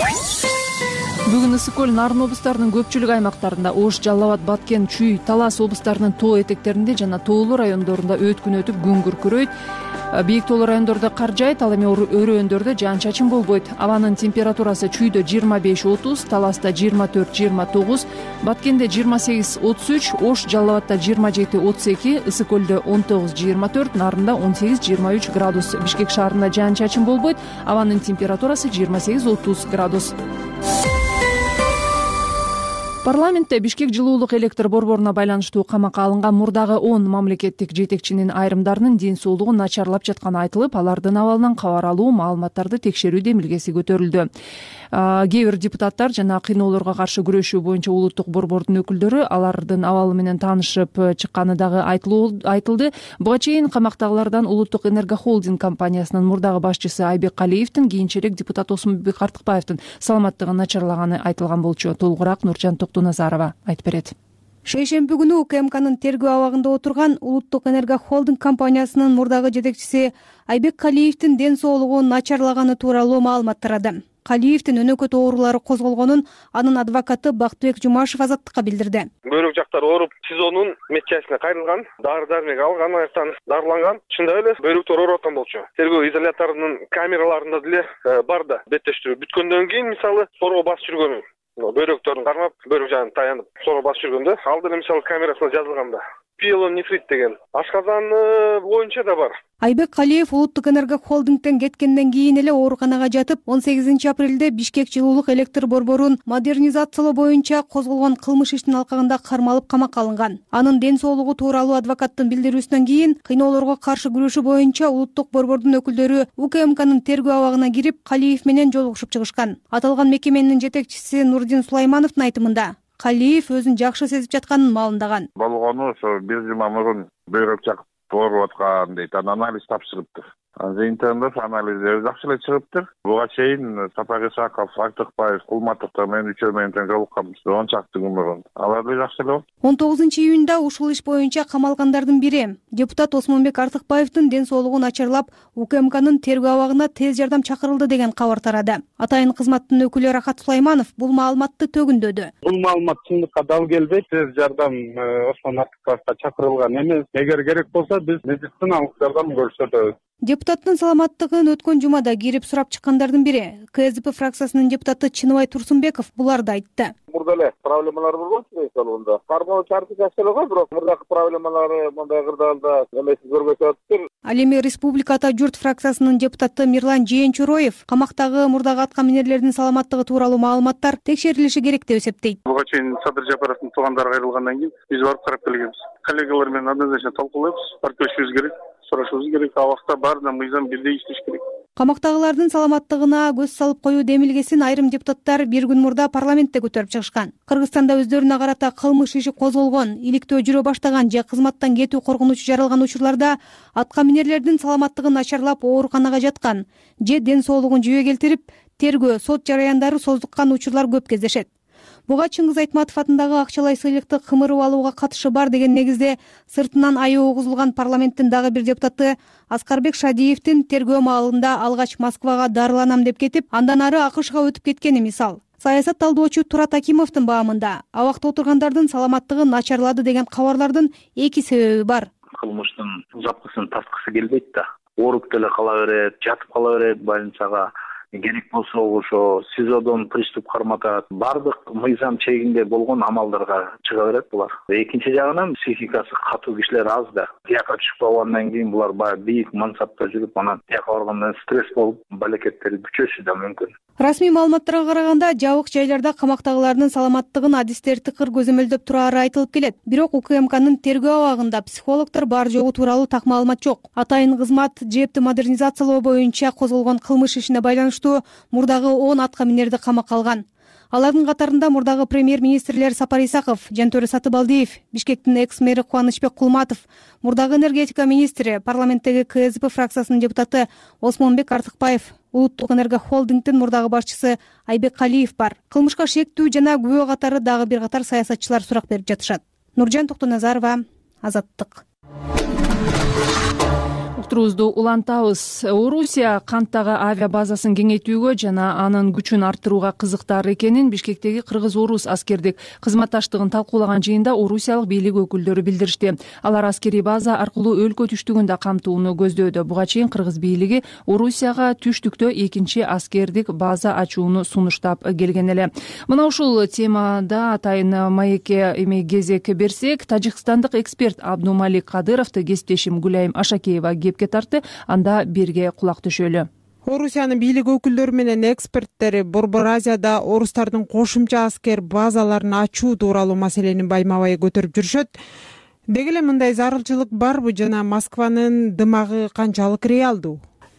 Бүгүн Ысык көл, Нарын облустарынын көпчүлүк аймактарында, Ош, Жалал Абад, Баткен, Чүй, Талас облустарынын тоо этектеринде жана тоолуу райондорунда өткүн өтүп күн күркүрөйт. Бийик тоолуу райондордо кар жаайт, ал эми өрөөндөрдө жаан-чачын болбойт. Абанын температурасы Чүйдө 25-30, Таласта 24-29, Баткенде 28-33, Ош, Жалал Абадта 27-32, Ысык көлдө 19-24, Нарында 18-23 градус. Бишкек шаарында жаан-чачын болбойт. Абанын температурасы 28-30 градус. Парламентте Бишкек жылуулук электр борборуна байланыштуу камакка алынган мурдагы 10 мамлекеттик жетекчинин айрымдарынын ден соолугу начарлап жатканы айтылып, алардын абалынан кабар алуу, маалыматтарды текшерүү демилгеси көтөрүлдү. Кээ бир депутаттар жана кыйноолорго каршы күрөшүү боюнча улуттук борбордун өкүлдөрү алардын абалы менен таанышып чыкканы дагы айтылды. Буга чейин камактагылардан Улуттук энергохолдинг компаниясынын мурдагы башчысы Айбек Калиевдин, кийинчерээк депутат Осмонбек Артыкбаевдин саламаттыгы начарлаганы айтылган болчу. Толугураак Нуржан Токтуназарова айтып берет. Шейшемби күнү УКМКнын тергөө абагында отурган Улуттук энергохолдинг компаниясынын мурдагы жетекчиси Айбек Калиевдин ден соолугу начарлаганы тууралуу маалымат тарады. Калиевдин өнөкөт оорулары козголгонун анын адвокаты Бактыбек Жумашев Азаттыкка билдирди. Бөйрөк жактары ооруп, СИЗОнун медчасына кайрылган, дары-дармек алган, аяктан дарыланган. Чындап эле бөйрөктөр ооруп аткан болчу. Тергөө изоляторунун камераларында деле бар да. Беттештирүү бүткөндөн кийин мисалы сорго басып жүргөнү, бөйрөктөрүн кармап, бөйрөк жагын таянып, сорго басып жүргөндө алды эле мисалы камерасына жазылган да. Пиелонефрит деген ашказан боюнча да бар. Айбек Калиев Улуттук энергохолдингден кеткенден кийин эле ооруканага жатып, 18 апрелде Бишкек жылуулук электр борборун модернизациялоо боюнча козголгон кылмыш ишинин алкагында кармалып камакка алынган. Анын ден соолугу тууралуу адвокаттын билдирүүсүнөн кийин кыйноолорго каршы күрөшүү боюнча улуттук борбордун өкүлдөрү УКМКнын тергөө абагына кирип, Калиев менен жолугушуп чыгышкан. Аталган мекеменин жетекчиси Нурдин Сулаймановдун айтымында, Калиев өзүн жакшы сезип жатканын маалымдаган. Болгону ошо бир жума мурун бөйрөк жак ооруп аткан дейт. Анализ тапшырыптыр. Жыйынтыгында анализдер жакшы эле чыгыптыр. Буга чейин Сапар Исаков, Артыкбаев, Кулматовдор менен үчөө менен тең жолукканбыз. 10 чакты күн мурун. Алар да жакшы эле. 19-июнда ушул иш боюнча камалгандардын бири депутат Осмонбек Артыкбаевдин ден соолугу начарлап, УКМКнын тергөө абагына тез жардам чакырылды деген кабар тарады. Атайын кызматтын өкүлү Рахат Сулайманов бул маалыматты төгүндөдү. Бул маалымат чындыкка дал келбейт. Тез жардам Осмон Артыкбаевга чакырылган эмес. Эгер керек болсо биз медициналык жардам көрсөтөбүз. Депутаттын саламаттыгын өткөн жумада кирип сурап чыккандардын бири КСДП фракциясынын депутаты Чыныбай Турсунбеков буларды айтты. Мурда эле проблемалар болгончу мисалында. Кармоо чартыкасы эле го, бирок мурдагы проблемалары мындай кырдаалда эмесин көргөзөттүр. Ал эми Республика Ата журт фракциясынын депутаты Мирлан Жээнчуроев камактагы мурдагы аткаминерлердин саламаттыгы тууралуу маалыматтар текшерилиши керек деп эсептейт. Буга чейин Садыр Жапаровдун туугандары кайрылгандан кийин биз барып карап келгенбиз. Коллегалар менен однозначно талкуулайбыз, барып көрүшүбүз керек, сурашыбыз керек. Абакта баарына мыйзам бирдей иштеш керек. Камактагылардын саламаттыгына көз салып коюу демилгесин айрым депутаттар бир күн мурда парламентте көтөрүп чыгышкан. Кыргызстанда өздөрүнө карата кылмыш иши козголгон, иликтөө жүрө баштаган же кызматтан кетүү коркунучу жаралган учурларда атка минерлердин саламаттыгы начарлап ооруканага жаткан же ден соолугун жүйө келтирип, тергөө, сот жараяндары созуккан учурлар көп кездешет. Буга Чыңгыз Айтматов атындагы акчалай сыйлыкты кымырып алууга катышы бар деген негизде сыртынан айоо угузулган парламенттин дагы бир депутаты Аскарбек Шадиевдин тергөө маалында алгач Москвага дарыланам деп кетип, андан ары АКШга өтүп кеткени мисал. Саясат талдоочу Турат Акимовдун баамында абакта отургандардын саламаттыгы начарлады деген кабарлардын эки себеби бар. Кылмыштын запкысын тарткысы келбейт да. Ооруп деле кала берет, жатып кала берет больницага. Керек болсо ошо СИЗОдон приступ карматат. Бардык мыйзам чегинде болгон амалдарга чыга берет булар. Экинчи жагынан психикасы катуу кишилер аз да. Тияка түшүп калгандан кийин булар баягы бийик мансапта жүрүп, анан тияка баргандан стресс болуп, балекеттери күчөшү да мүмкүн. Расмий маалыматтарга караганда, жабык жайларда камактагылардын саламаттыгын адистер тыкыр көзөмөлдөп турары айтылып келет. Бирок УКМКнын тергөө абагында психологдор бар жогу тууралуу так маалымат жок. Атайын кызмат ЖЭБти модернизациялоо боюнча козголгон кылмыш ишине байланыштуу мурдагы 10 атка минерди камакка алган. Алардын катарында мурдагы премьер-министрлер Сапар Исаков, Жантөрө Сатыбалдиев, Бишкектин экс-мэри Кубанычбек Кулматов, мурдагы энергетика министри, парламенттеги КСДП фракциясынын депутаты Осмонбек Артыкбаев, Улуттук энерго холдингдин мурдагы башчысы Айбек Калиев бар. Кылмышка шектүү жана күбө катары дагы бир катар саясатчылар сурак берип жатышат. Нуржан Токтоназарова, Азаттык. Уктуруубузду улантабыз. Орусия канттагы авиабазасын кеңейтүүгө жана анын күчүн арттырууга кызыктар экенин Бишкектеги кыргыз-орус аскердик кызматташтыгын талкуулаган жыйында орусиялык бийлик өкүлдөрү билдиришти. Алар аскерий база аркылуу өлкө түштүгүн да камтууну көздөөдө. Буга чейин кыргыз бийлиги Орусияга түштүктө экинчи аскердик база ачууну сунуштап келген эле. Мына ушул темада атайын маекке кезек берсек, тажикстандык эксперт Абдумалик Кадыровду кесиптешим Гүлайым Ашакеева кепке тартты, анда бирге кулак түшөлү. Орусиянын бийлик өкүлдөрү менен эксперттери Борбор Азияда орустардын кошумча аскер базаларын ачуу тууралуу маселени байма-бай көтөрүп жүрүшөт. Деги эле мындай зарылчылык барбы жана Москванын дымагы канчалык реалдуу?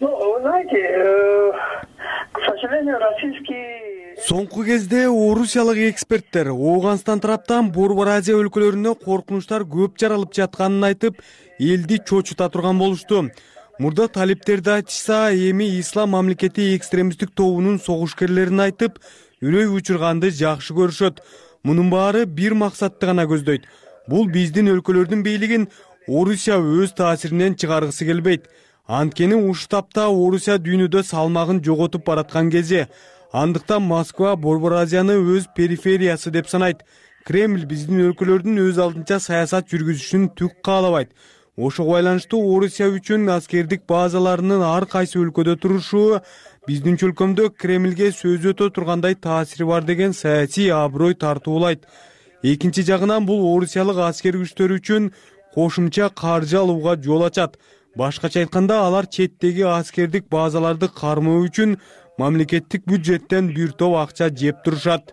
Соңку кезде орусиялык эксперттер Ооганстан тараптан Борбор Азия өлкөлөрүнө коркунучтар көп жаралып жатканын айтып, элди чочута турган болушту. Мурда талиптерди айтышса, эми ислам мамлекети экстремисттик тобунун согушкерлерин айтып, үрөй учурганды жакшы көрүшөт. Мунун баары бир максатты гана көздөйт. Бул биздин өлкөлөрдүн бийлигин Орусия өз таасиринен чыгаргысы келбейт. Анткени ушул тапта Орусия дүйнөдө салмагын жоготуп бараткан кези. Андыктан Москва Борбор Азияны өз перифериясы деп санайт. Кремль биздин өлкөлөрдүн өз алдынча саясат жүргүзүшүн түк каалабайт. Ошого байланыштуу Орусия үчүн аскердик базаларынын ар кайсы өлкөдө турушу биздин чөлкөмдө Кремльге сөз өтө тургандай таасири бар деген саясий аброй тартуулайт. Экинчи жагынан бул орусиялык аскер күчтөр үчүн кошумча каржы алууга жол ачат. Башкача айтканда, алар четтеги аскердик базаларды кармоо үчүн мамлекеттик бюджеттен бир топ акча жеп турушат.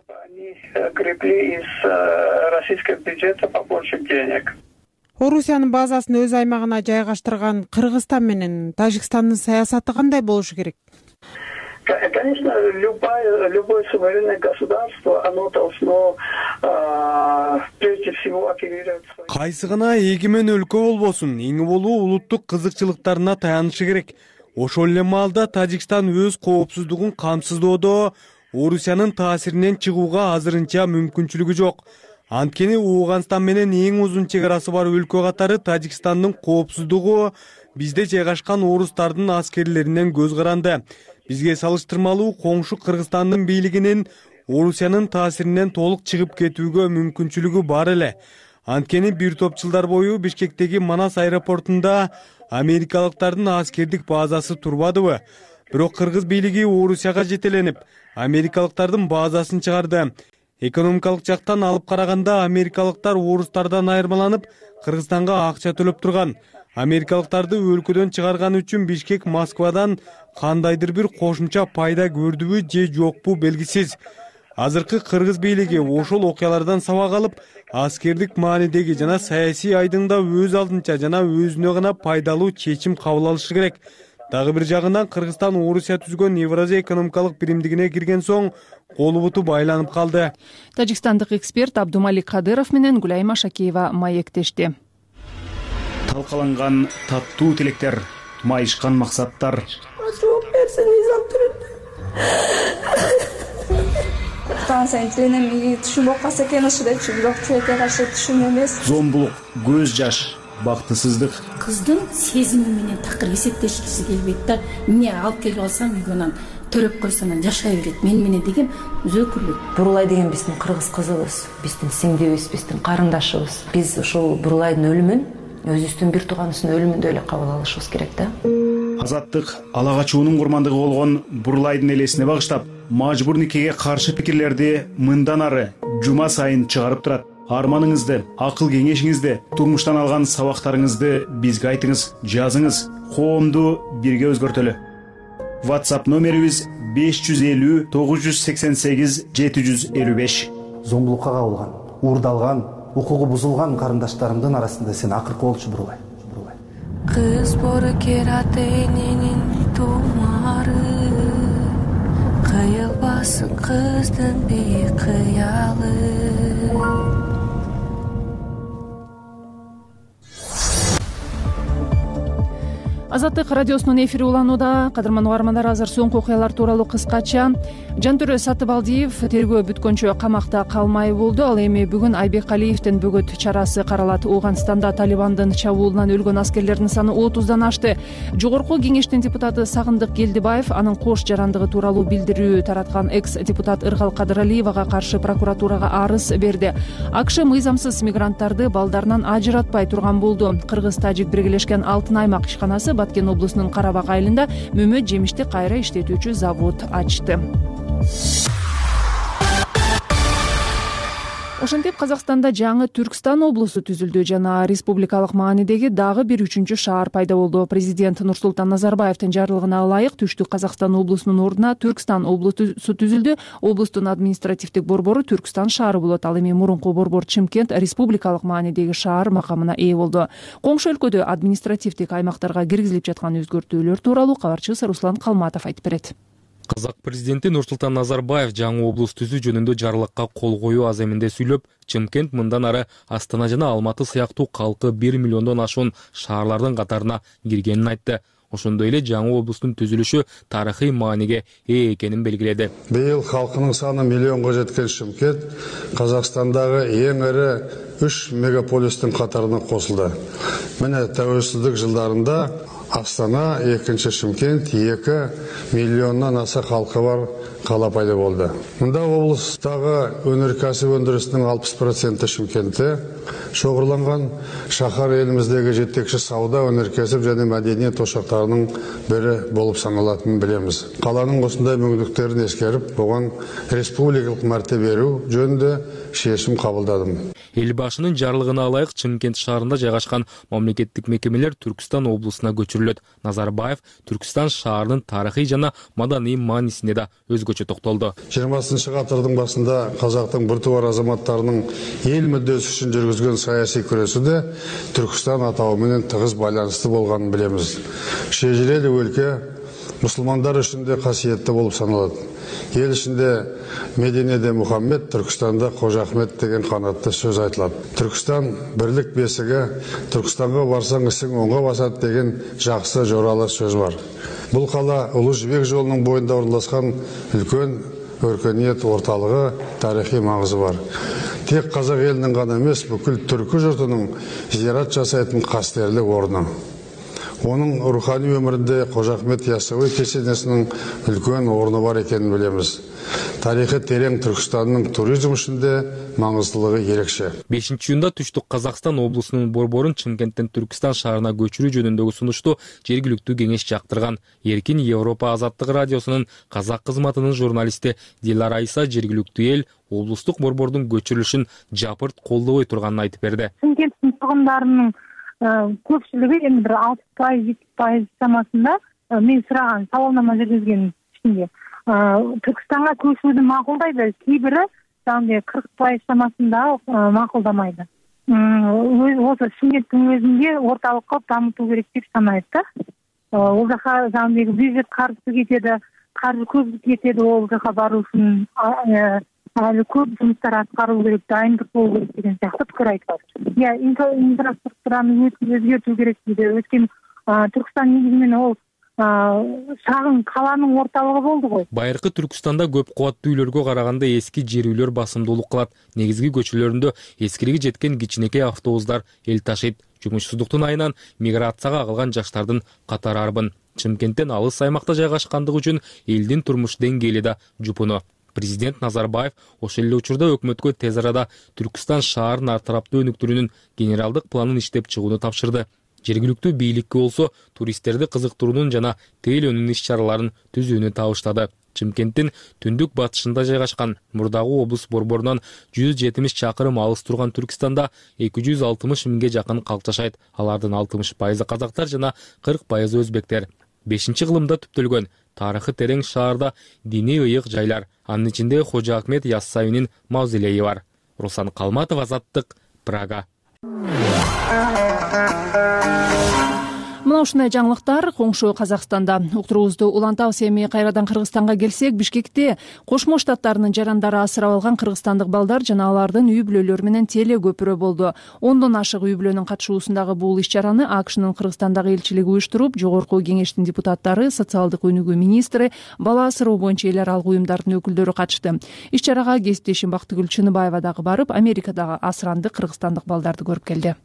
Орусиянын базасын өз аймагына жайгаштырган Кыргызстан менен Тажикстандын саясаты кандай болушу керек? Конечно, любое суверенное государство, оно должно прежде всего оперировать. Кайсы гана эгемен өлкө болбосун, эң болуу улуттук кызыкчылыктарына таянышы керек. Ошол эле маалда Тажикстан өз коопсуздугун камсыздоодо Орусиянын таасиринен чыгууга азырынча мүмкүнчүлүгү жок. Анткени Ооганстан менен эң узун чек арасы бар өлкө катары Тажикстандын коопсуздугу бизде жайгашкан орустардын аскерлеринен көз каранды. Бизге салыштырмалуу коңшу Кыргызстандын бийлигинин Орусиянын таасиринен толук чыгып кетүүгө мүмкүнчүлүгү бар эле. Анткени бир топ жылдар бою Бишкектеги Манас аэропортунда америкалыктардын аскердик базасы турбадыбы? Бирок кыргыз бийлиги Орусияга жетеленип, америкалыктардын базасын чыгарды. Экономикалык жактан алып караганда америкалыктар орустардан айырмаланып, Кыргызстанга акча төлөп турган. Америкалыктарды өлкөдөн чыгарган үчүн Бишкек Москвадан кандайдыр бир кошумча пайда көрдүбү же жокпу белгисиз. Азыркы кыргыз бийлиги ошол окуялардан сабак алып, аскердик маанидеги жана саясий айдыңда өз алдынча жана өзүнө гана пайдалуу чечим кабыл алышы керек. Дагы бир жагынан Кыргызстан Орусия түзгөн Евразия экономикалык биримдигине кирген соң колу буту байланып калды. Тажикстандык эксперт Абдумалик Кадыров менен Гулайма Шакеева маектешти. Талкаланган таттуу тилектер, майышкан максаттар. Франция тилине мени түшүнбөй калса экен ушул депчи, бирок тилекке каршы түшүн эмес. Зомбулук, көз жаш, бактысыздык. Кыздын сезими менен такыр эсептешкиси келбейт да. Эмне алып келип алсам үйгө анан төрөп койсо анан жашай берет. Менен деген өзөкүлүк. Бурулай деген биздин кыргыз кызыбыз, биздин сиңдибиз, биздин карындашыбыз. Биз ушул Бурулайдын өлүмүн өзүбүздүн бир тууганыбыздын өлүмүндөй эле кабыл алышыбыз керек да. Азаттык ала качуунун курмандыгы болгон Бурулайдын элесине багыштап, мажбур никеге каршы пикирлерди мындан ары жума сайын чыгарып турат. Арманыңызды, акыл кеңешиңизди, турмуштан алган сабактарыңызды бизге айтыңыз, жазыңыз. Коомду бирге өзгөртөлү. WhatsApp номерибиз 550 988 755. Зомбулукка кабылган, уурдалган, укугу бузулган карындаштарымдын арасында сен акыркы болчу Бурулай. Кыз бор кератенинин тумары, кыйылбасын кыздын бейкыялы. Азаттык радиосунун эфири уланууда. Кадырман угармандар, азыр соңку окуялар тууралуу кыскача. Жантөрө Сатыбалдиев тергөө бүткөнчө камакта калмай болду. Ал эми бүгүн Айбек Алиевдин бөгөт чарасы каралат. Ооганстанда Талибандын чабуулунан өлгөн аскерлердин саны 30дан ашты. Жогорку кеңештин депутаты Сагындык Келдибаев анын кош жарандыгы тууралуу билдирүү тараткан экс-депутат Ыргал Кадыралиевага каршы прокуратурага арыз берди. АКШ мыйзамсыз мигранттарды балдарынан ажыратпай турган болду. Кыргыз-тажик биргелешкен Алтын аймак ишканасы Баткен облусунун Карабак айылында мөмөт жемишти кайра иштетүүчү завод ачты. Ошентип Казакстанда жаңы Түркстан облусу түзүлдү жана республикалык маанидеги дагы бир үчүнчү шаар пайда болду. Президент Нурсултан Назарбаевдин жарлыгына ылайык Түштүк Казакстан облусунун ордуна Түркстан облусу түзүлдү. Облустун административдик борбору Түркстан шаары болот. Ал эми мурунку борбор Чымкент республикалык маанидеги шаар макамына ээ болду. Коңшу өлкөдө административдик аймактарга киргизилип жаткан өзгөртүүлөр тууралуу кабарчыбыз Руслан Калматов айтып берет. Казак президенти Нурсултан Назарбаев жаңы облус түзүү жөнүндө жарлыкка кол коюу аземинде сүйлөп, Чымкент мындан ары Астана жана Алматы сыяктуу калкы 1 миллиондон ашуун шаарлардын катарына киргенин айтты. Ошондой эле жаңы облустун түзүлүшү тарыхый мааниге ээ экенин белгиледи. Быйыл халкынын саны миллионго жеткен Чымкент Казакстандагы эң ири 3 мегаполистин катарына косулду. Міне тәуелсіздік жылдарында Астана, екінші Шымкент, 2 миллионнан аса халқы бар қала пайда болды. Мұнда облыстағы өнеркәсіп өндірісінің 60% Шымкентте шоғырланған. Шаһар еліміздегі жетекші сауда, өнеркәсіп және мәдениет ошақтарының бірі болып саналатынын білеміз. Қаланың осындай мүмкіндіктерін ескеріп, оған республикалық мәртебе беру жөнінде шешім қабылдадым. Элбашынын жарлыгына ылайык Чымкент шаарында жайгашкан мамлекеттик мекемелер Түркстан облусуна көчүрүлөт. Назарбаев Түркстан шаарынын тарыхый жана маданий маанисине да өзгөчө токтолду. 20-ғасырдың басында қазақтың біртуар азаматтарының ел мүддесі үшін жүргізген саяси күресі де Түркстан атауымен тығыз байланысты болғанын білеміз. Шежірелі өлке мұсылмандар үшін де қасиетті болып саналады. Ел ішінде Мединеде Мұхаммед, Түркістанда Қожа Ахмет деген қанатты сөз айтылады. Түркістан бірлік бесігі, Түркістанға барсаң ісің оңға басады деген жақсы жоралы сөз бар. Бұл қала Ұлы Жібек жолының бойында орналасқан үлкен өркениет орталығы, тарихи маңызы бар. Тек қазақ елінің ғана емес, бүкіл түркі жұртының зиярат жасайтын қастерлі орны. Оның рухани өмірінде Қожа Ахмет Яссауи кесенесінің үлкен орны бар екенін білеміз. Тарихы терең Түркістанның туризм үшінде маңыздылығы ерекше. 5-июнда Түштүк Казакстан облусунун борборун Чымкенттен Түркстан шаарына көчүрүү жөнүндөгү сунушту жергиликтүү кеңеш жактырган. Эркин Европа азаттык радиосунун казак кызматынын журналисти Дилара Айса жергиликтүү эл облустук борбордун көчүрүлүшүн жапырт колдобой турганын айтып берди. Чымкенттин тургундарынын көпчүлүгү эми бир 6-7% чамасында мен сураган сабалнама жүргүзгөн ичинде Түркстанга көчүүнү макулдайды, кейбири жаңы 40% чамасында макулдамайды. Осы Чымкенттин өзүндө орталыкка дамытуу керек деп санайт да. ол жака жанагы бюджет каржысы кетеди, каржы көп кетеди, ол жака баруу үчүн әлі көп жұмыстар атқарылу керек, дайындық болу керек деген сияқты пікір айтылады. Инфраструктураны өзгерту керек дейді. Өткен Түркістан негізінен ол шағын қаланың орталығы болды ғой. Байыркы Түркістанда көп кубаттуу үйлөргө караганда эски жер үйлөр басымдуулук кылат. Негизги көчөлөрүндө эскириги жеткен кичинекей автобустар эл ташыйт. Жумушсуздуктун айынан миграцияга калган жаштардын катары арбын. Чымкенттен алыс аймакта жайгашкандыгы үчүн элдин турмуш деңгээли да жупуну. Президент Назарбаев ошол эле учурда өкмөткө тез арада Түркістан шаарын ар тараптуу өнүктүрүүнүн генералдык планын иштеп чыгууну тапшырды. Жергиликтүү бийликке болсо туристтерди кызыктыруунун жана тeel өнүн иш-чараларын түзүүнү табыштады. Чымкенттин түндүк батышында жайгашкан мурдагы облус борборунан 170 чакырым алыс турган Түркістанда 260 миңге жакын калк жашайт. Алардын 60% казактар жана 40% өзбектер. 5-кылымда түптөлгөн тарыхы терең шаарда диний ыйык жайлар, анын ичинде Хожа Ахмет Яссауинин мавзолейи бар. Руслан Калматов, Азаттык, Прага. Мына ушундай жаңылыктар коңшу Казакстанда. Уктуруубузду улантабыз. Эми кайрадан Кыргызстанга келсек, Бишкекте Кошмо Штаттарынын жарандары асырап алган кыргызстандык балдар жана алардын үй бүлөлөрү менен теле көпүрө болду. 10дон ашык үй бүлөнүн катышуусундагы бул иш-чараны АКШнын Кыргызстандагы элчилиги уюштуруп, Жогорку Кеңештин депутаттары, социалдык өнүгүү министри, бала асыроо боюнча эл аралык уюмдардын өкүлдөрү катышты. Иш-чарага кесиптешим Бактыгүл Чыныбаева дагы барып, Америкадагы асыранды кыргызстандык балдарды көрүп келди.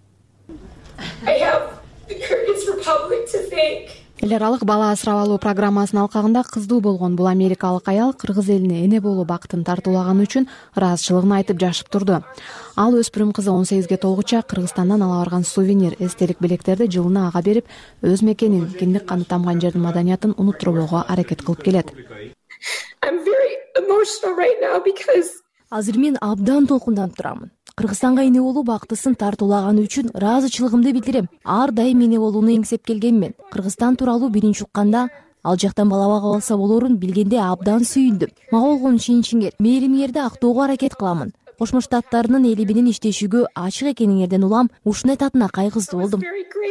Эл аралык бала асырап алуу программасынын алкагында кыздуу болгон бул америкалык аял кыргыз элине эне болуу бактын тартуулаганы үчүн ыраазычылыгын айтып жашып турду. Ал өспүрүм кызы 18ге толгуча Кыргызстандан ала барган сувенир эстелик белектерди жылына ага берип, өз мекенин, киндик каны тамган жердин маданиятын унуттурбоого аракет кылып келет. Азыр мен абдан толкунданып турамын. Кыргызстанга эне болуу бактысын тартуулаганы үчүн ыраазычылыгымды билдирем. Ар дайым эне болууну эңсеп келгенмин. Кыргызстан тууралуу биринчи укканда, ал жактан бала багып алса болорун билгенде абдан сүйүндүм. Мага болгон ишеничиңер, мээримиңерди актоого аракет кыламын. Кошмо Штаттарынын эли менен иштешүүгө ачык экениңерден улам, ушундай татына кайгыздуу болдум.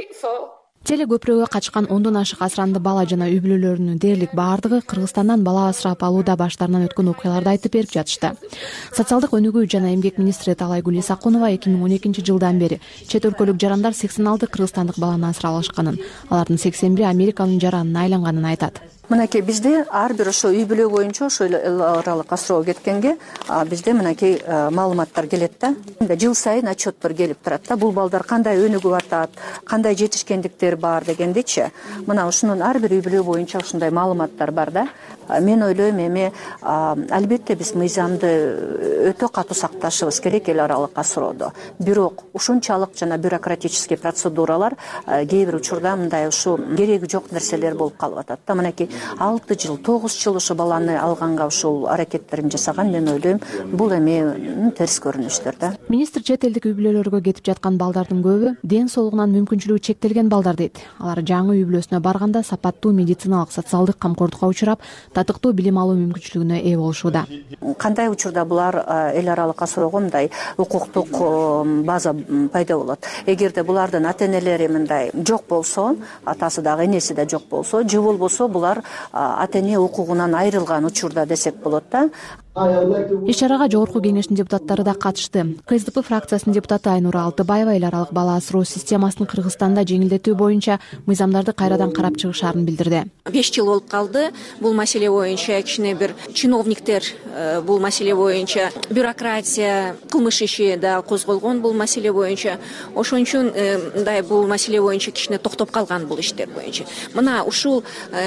Теле көпүрөгө качкан 10дон ашык асыранды бала жана үй бүлөлөрүнүн дээрлик баардыгы Кыргызстандан бала асырап алууда баштарынан өткөн окуяларды айтып берип жатышты. Социалдык өнүгүү жана эмгек министри Талайгүл Исакунова 2012 жылдан бери чет өлкөлүк жарандар 86 кыргызстандык баланы асырап алышканын, алардын 81 Американын жаранына айланганын айтат. Мынакей бизде ар бир ошо үй бүлө боюнча ошо эл аралык асыроо кеткенге бизде мынакей маалыматтар келет да. Жыл сайын отчеттор келип турат да. Бул балдар кандай өнүгүп атат, кандай жетишкендиктер бар дегендечи. Мына ушунун ар бир үй бүлө боюнча ушундай маалыматтар бар да. Мен ойлойм эми албетте биз мыйзамды өтө катуу сакташыбыз керек эл аралык асыроодо. Бирок ушунчалык жана бюрократический процедуралар кээ бир учурда мындай ушу кереги жок нерселер болуп калып атат да. Мынакей 6 жыл, 9 жыл ошо баланы алганга ушул аракеттерин жасаган, мен ойлойм, бул эми терс көрүнүштөр да. Министр чет элдик үй бүлөлөргө кетип жаткан балдардын көбү ден соолугунан мүмкүнчүлүгү чектелген балдар дейт. Алар жаңы үй бүлөсүнө барганда сапаттуу медициналык, социалдык камкордукка учурап, татыктуу билим алуу мүмкүнчүлүгүнө ээ болушууда. Кандай учурда булар эл аралык асыроого мындай укуктук база пайда болот. Эгерде булардын ата-энелери мындай жок болсо, атасы дагы энеси да жок болсо, же болбосо булар ата-эне укугунан айрылган учурда десек болот да. Иш-чарага Жогорку Кеңештин депутаттары да катышты. КСДП фракциясынын депутаты Айнура Алтыбаева эл аралык бала асыроо системасын Кыргызстанда жеңилдетүү боюнча мыйзамдарды кайрадан карап чыгышаарын билдирди. 5 жыл болуп калды. Бул маселе боюнча кичине бир чиновниктер бул маселе боюнча бюрократия, кылмыш иши да козголгон бул маселе боюнча. Ошон үчүн мындай бул маселе боюнча кичине токтоп калган бул иштер боюнча. Мына ушул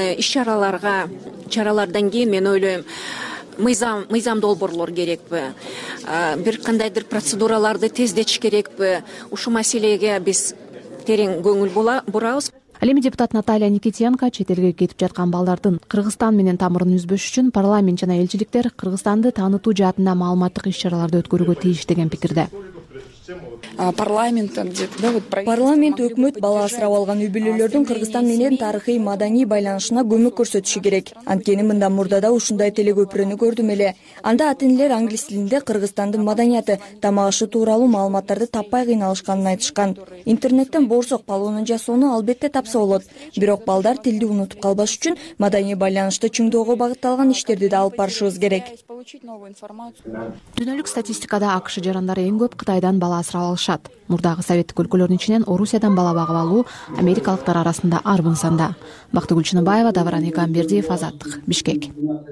чаралардан кийин мен ойлойм, мыйзам долбоорлор керекпи, бир кандайдыр процедураларды тездетиш керекпи, ушул маселеге биз терең көңүл бурабыз. Ал эми депутат Наталья Никитенко чет элге кетип жаткан балдардын Кыргызстан менен тамырын үзбөш үчүн парламент жана элчиликтер Кыргызстанды таанытуу жаатында маалыматтык иш-чараларды өткөрүүгө тийиш деген пикирде. парламент өкмөт бала асырап алган үй бүлөлөрдүн Кыргызстан менен тарыхый маданий байланышына көмөк көрсөтүшү керек. Анткени мындан мурда да ушундай телекөпүрөнү көрдүм эле. Анда ата-энелер англис тилинде Кыргызстандын маданияты, тамак ашы тууралуу маалыматтарды таппай кыйналышканын айтышкан. Интернеттен боорсок палонун жасоону албетте тапса болот. Бирок балдар тилди унутуп калбаш үчүн маданий байланышты чыңдоого багытталган иштерди да алып барышыбыз керек. Дүйнөлүк статистикада АКШ жарандары эң көп Кытайдан бала асырап алышат. Мурдагы советтик өлкөлөрдүн ичинен Орусиядан бала багып алуу америкалыктар арасында арбын санда. Бактыгүл Чыныбаева, Давран Игамбердиев, Азаттык, Бишкек.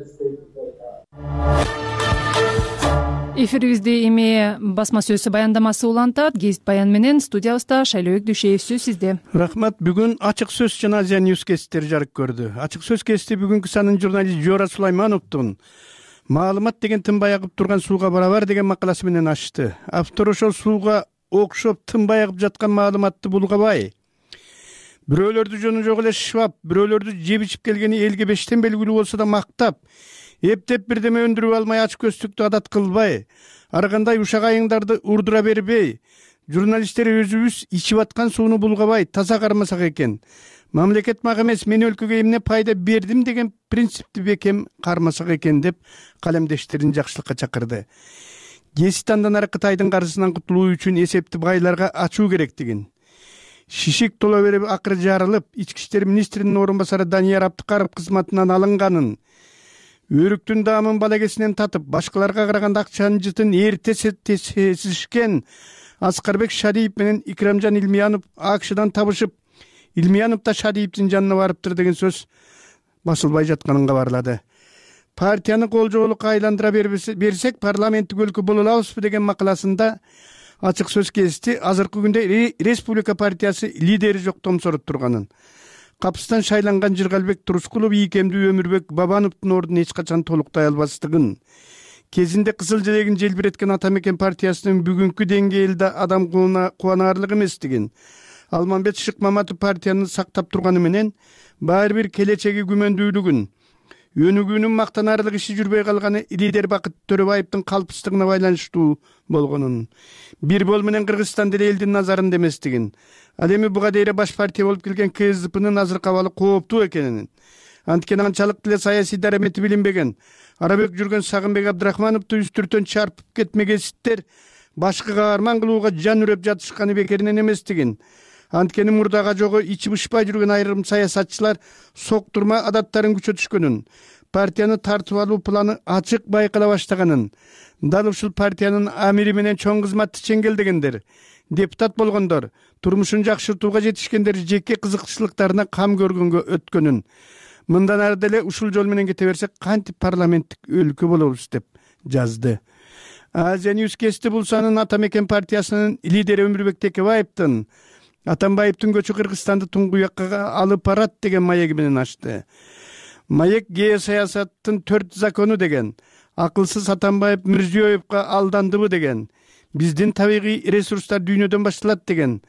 Эфирибизди эми басма сөз баяндамасы улантат. Гезит баян менен студиябызда Шайлообек Дүйшеев, сөз сизде. Рахмат. Бүгүн ачык сөз жана Азия Ньюс кесиптери жарык көрдү. Ачык сөз кесипти бүгүнкү санын журналист Жора Сулаймановдун маалымат деген тынбай агып турган сууга барабар деген макаласы менен ачты. Автор ошол сууга окшоп тынбай агып жаткан маалыматты булгабай, бирөөлөрдү жөнү жок эле шыбап, бирөөлөрдү жеп ичип келгени элге бештен белгилүү болсо да мактап, эптеп бирдеме өндүрүп алмай ач көздүктү адат кылбай, ар кандай ушак айыңдарды урдура бербей, журналисттер өзүбүз ичип аткан сууну булгабай таза кармасак экен. Мамлекет мага эмес, мен өлкөгө эмне пайда бердим деген принципти бекем кармасак экен деп калемдештерин жакшылыкка чакырды. Гезит андан ары Кытайдын каржысынан кутулуу үчүн эсепти байларга ачуу керектигин, шишик тола берип акыры жарылып, ички иштер министринин орун басары Данияр Абдыкаров кызматынан алынганын, өрүктүн даамын балагесинен татып, башкаларга караганда акчанын жытын эрте сезишкен Аскарбек Шадиев менен Икрамжан Илмиянов АКШдан табышып, Илмиянов да Шадиевдин жанына барыптыр деген сөз басылбай жатканын кабарлады. Партияны кол жоолукка айландыра берсек, парламенттик өлкө боло алабызбы деген макаласында ачык сөз кести азыркы күндө Республика партиясы лидери жок томсоруп турганын, капыстан шайланган Жыргалбек Турускулов ийкемдүү Өмүрбек Бабановдун ордун эч качан толуктай албастыгын, кезинде кызыл желегин желбиреткен Ата Мекен партиясынын бүгүнкү деңгээлде адам кубанарлык эместигин, Алмамбет Шыкмаматов партияны сактап турганы менен баары бир келечеги күмөндүүлүгүн, өнүгүүнүн мактанарлык иши жүрбөй калганы лидер Бакыт Төрөбаевдин калпсыздыгына байланыштуу болгонун, бир бол менен Кыргызстан деле элдин назарында эместигин, ал эми буга дейре баш партия болуп келген КСДПнын азыркы абалы кооптуу экенин, анткени анчалык деле саясий дарамети билинбеген, арабек жүргөн Сагынбек Абдрахмановду үстүртөн чарпып кетмегеситтер башкыга арман кылууга жан үрөп жатышканы бекеринен эместигин, анткени мурдага жогу ичи бышпай жүргөн айрым саясатчылар соктурма адаттарын күчөтүшкөнүн, партияны тартып алуу планы ачык байкала баштаганын, дал ушул партиянын амири менен чоң кызматты чеңгелдегендер, депутат болгондор, турмушун жакшыртууга жетишкендер жеке кызыкчылыктарына кам көргөнгө өткөнүн, мындан ары деле ушул жол менен кете берсек кантип парламенттик өлкө болобуз деп жазды. Азия Ньюс кести бул санын Ата Мекен партиясынын лидери Өмүрбек Текебаевдин Атамбаевдин көчү Кыргызстанды туңгуякка алып барат деген маеги менен ачты. Маек геосаясаттын 4 закону деген, акылсыз Атамбаев Мирзиёевго алдандыбы деген, биздин табигый ресурстар дүйнөдөн башталат деген,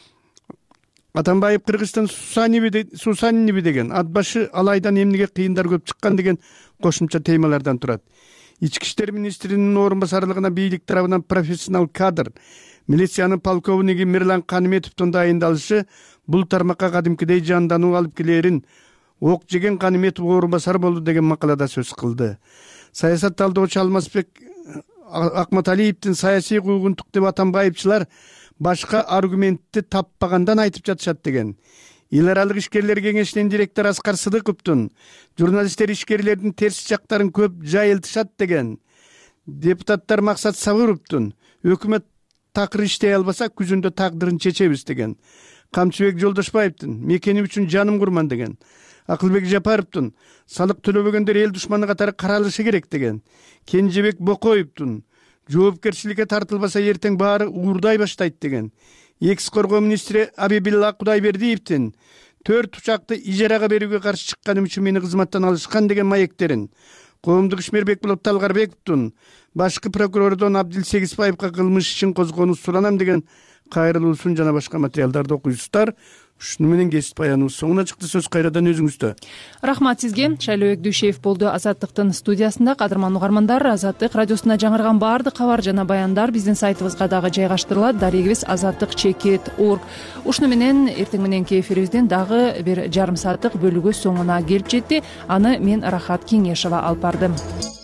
Атамбаев Кыргызстан суусаниби деген, ат башы алайдан эмнеге кыйындар көп чыккан деген кошумча темалардан турат. Ички иштер министринин орун басарлыгына бийлик тарабынан профессионал кадр, милициянын полковниги Мирлан Каныметовдун дайындалышы бул тармакка кадимкидей жандануу алып келерин, ок жеген Каныметов орун басар болду деген макалада сөз кылды. Саясат талдоочу Алмазбек Акматалиевдин саясий куугунтук деп Атамбаевчылар башка аргументти таппагандан айтып жатышат деген. Эл аралык ишкерлер кеңешинин директору Аскар Сыдыковдун журналисттер ишкерлердин терс жактарын көп жайылтышат деген. Депутаттар Максат Сабыровдун өкмөт такыр иштей албаса күзүндө тагдырын чечебиз деген. Камчыбек Жолдошбаевдин мекени үчүн жаным курман деген. Акылбек Жапаровдун салык төлөбөгөндөр эл душманы катары каралышы керек деген. Кенжебек Бокоевдун жоопкерчиликке тартылбаса эртең баары уурдай баштайт деген. Экс коргоо министри Абибилла Кудайбердиевдин 4 учакты ижарага берүүгө каршы чыкканым үчүн мени кызматтан алышкан деген маектерин, Коомдук ишмербек болуп Талгарбековдун башкы прокурордон Абдил Сегизбаевга кылмыш ишин козгонуу суранам деген кайрылуусун жана башка материалдарды окуйсуздар. ушуну менен кесип аяныбыз соңуна чыкты. Сөз кайрадан өзүңүздө. Рахмат сизге. Шайлообек Дүйшеев болду Азаттыктын студиясында. Кадырман угармандар, Азаттык радиосуна жаңырган баардык кабар жана баяндар биздин сайтыбызга дагы жайгаштырылат. Дарегибиз azattik.org. Ушуну менен эртең мененки эфирибиздин дагы бир жарым сааттык бөлүгү соңуна келип жетти. Аны мен Рахат Кеңешова алып бардым.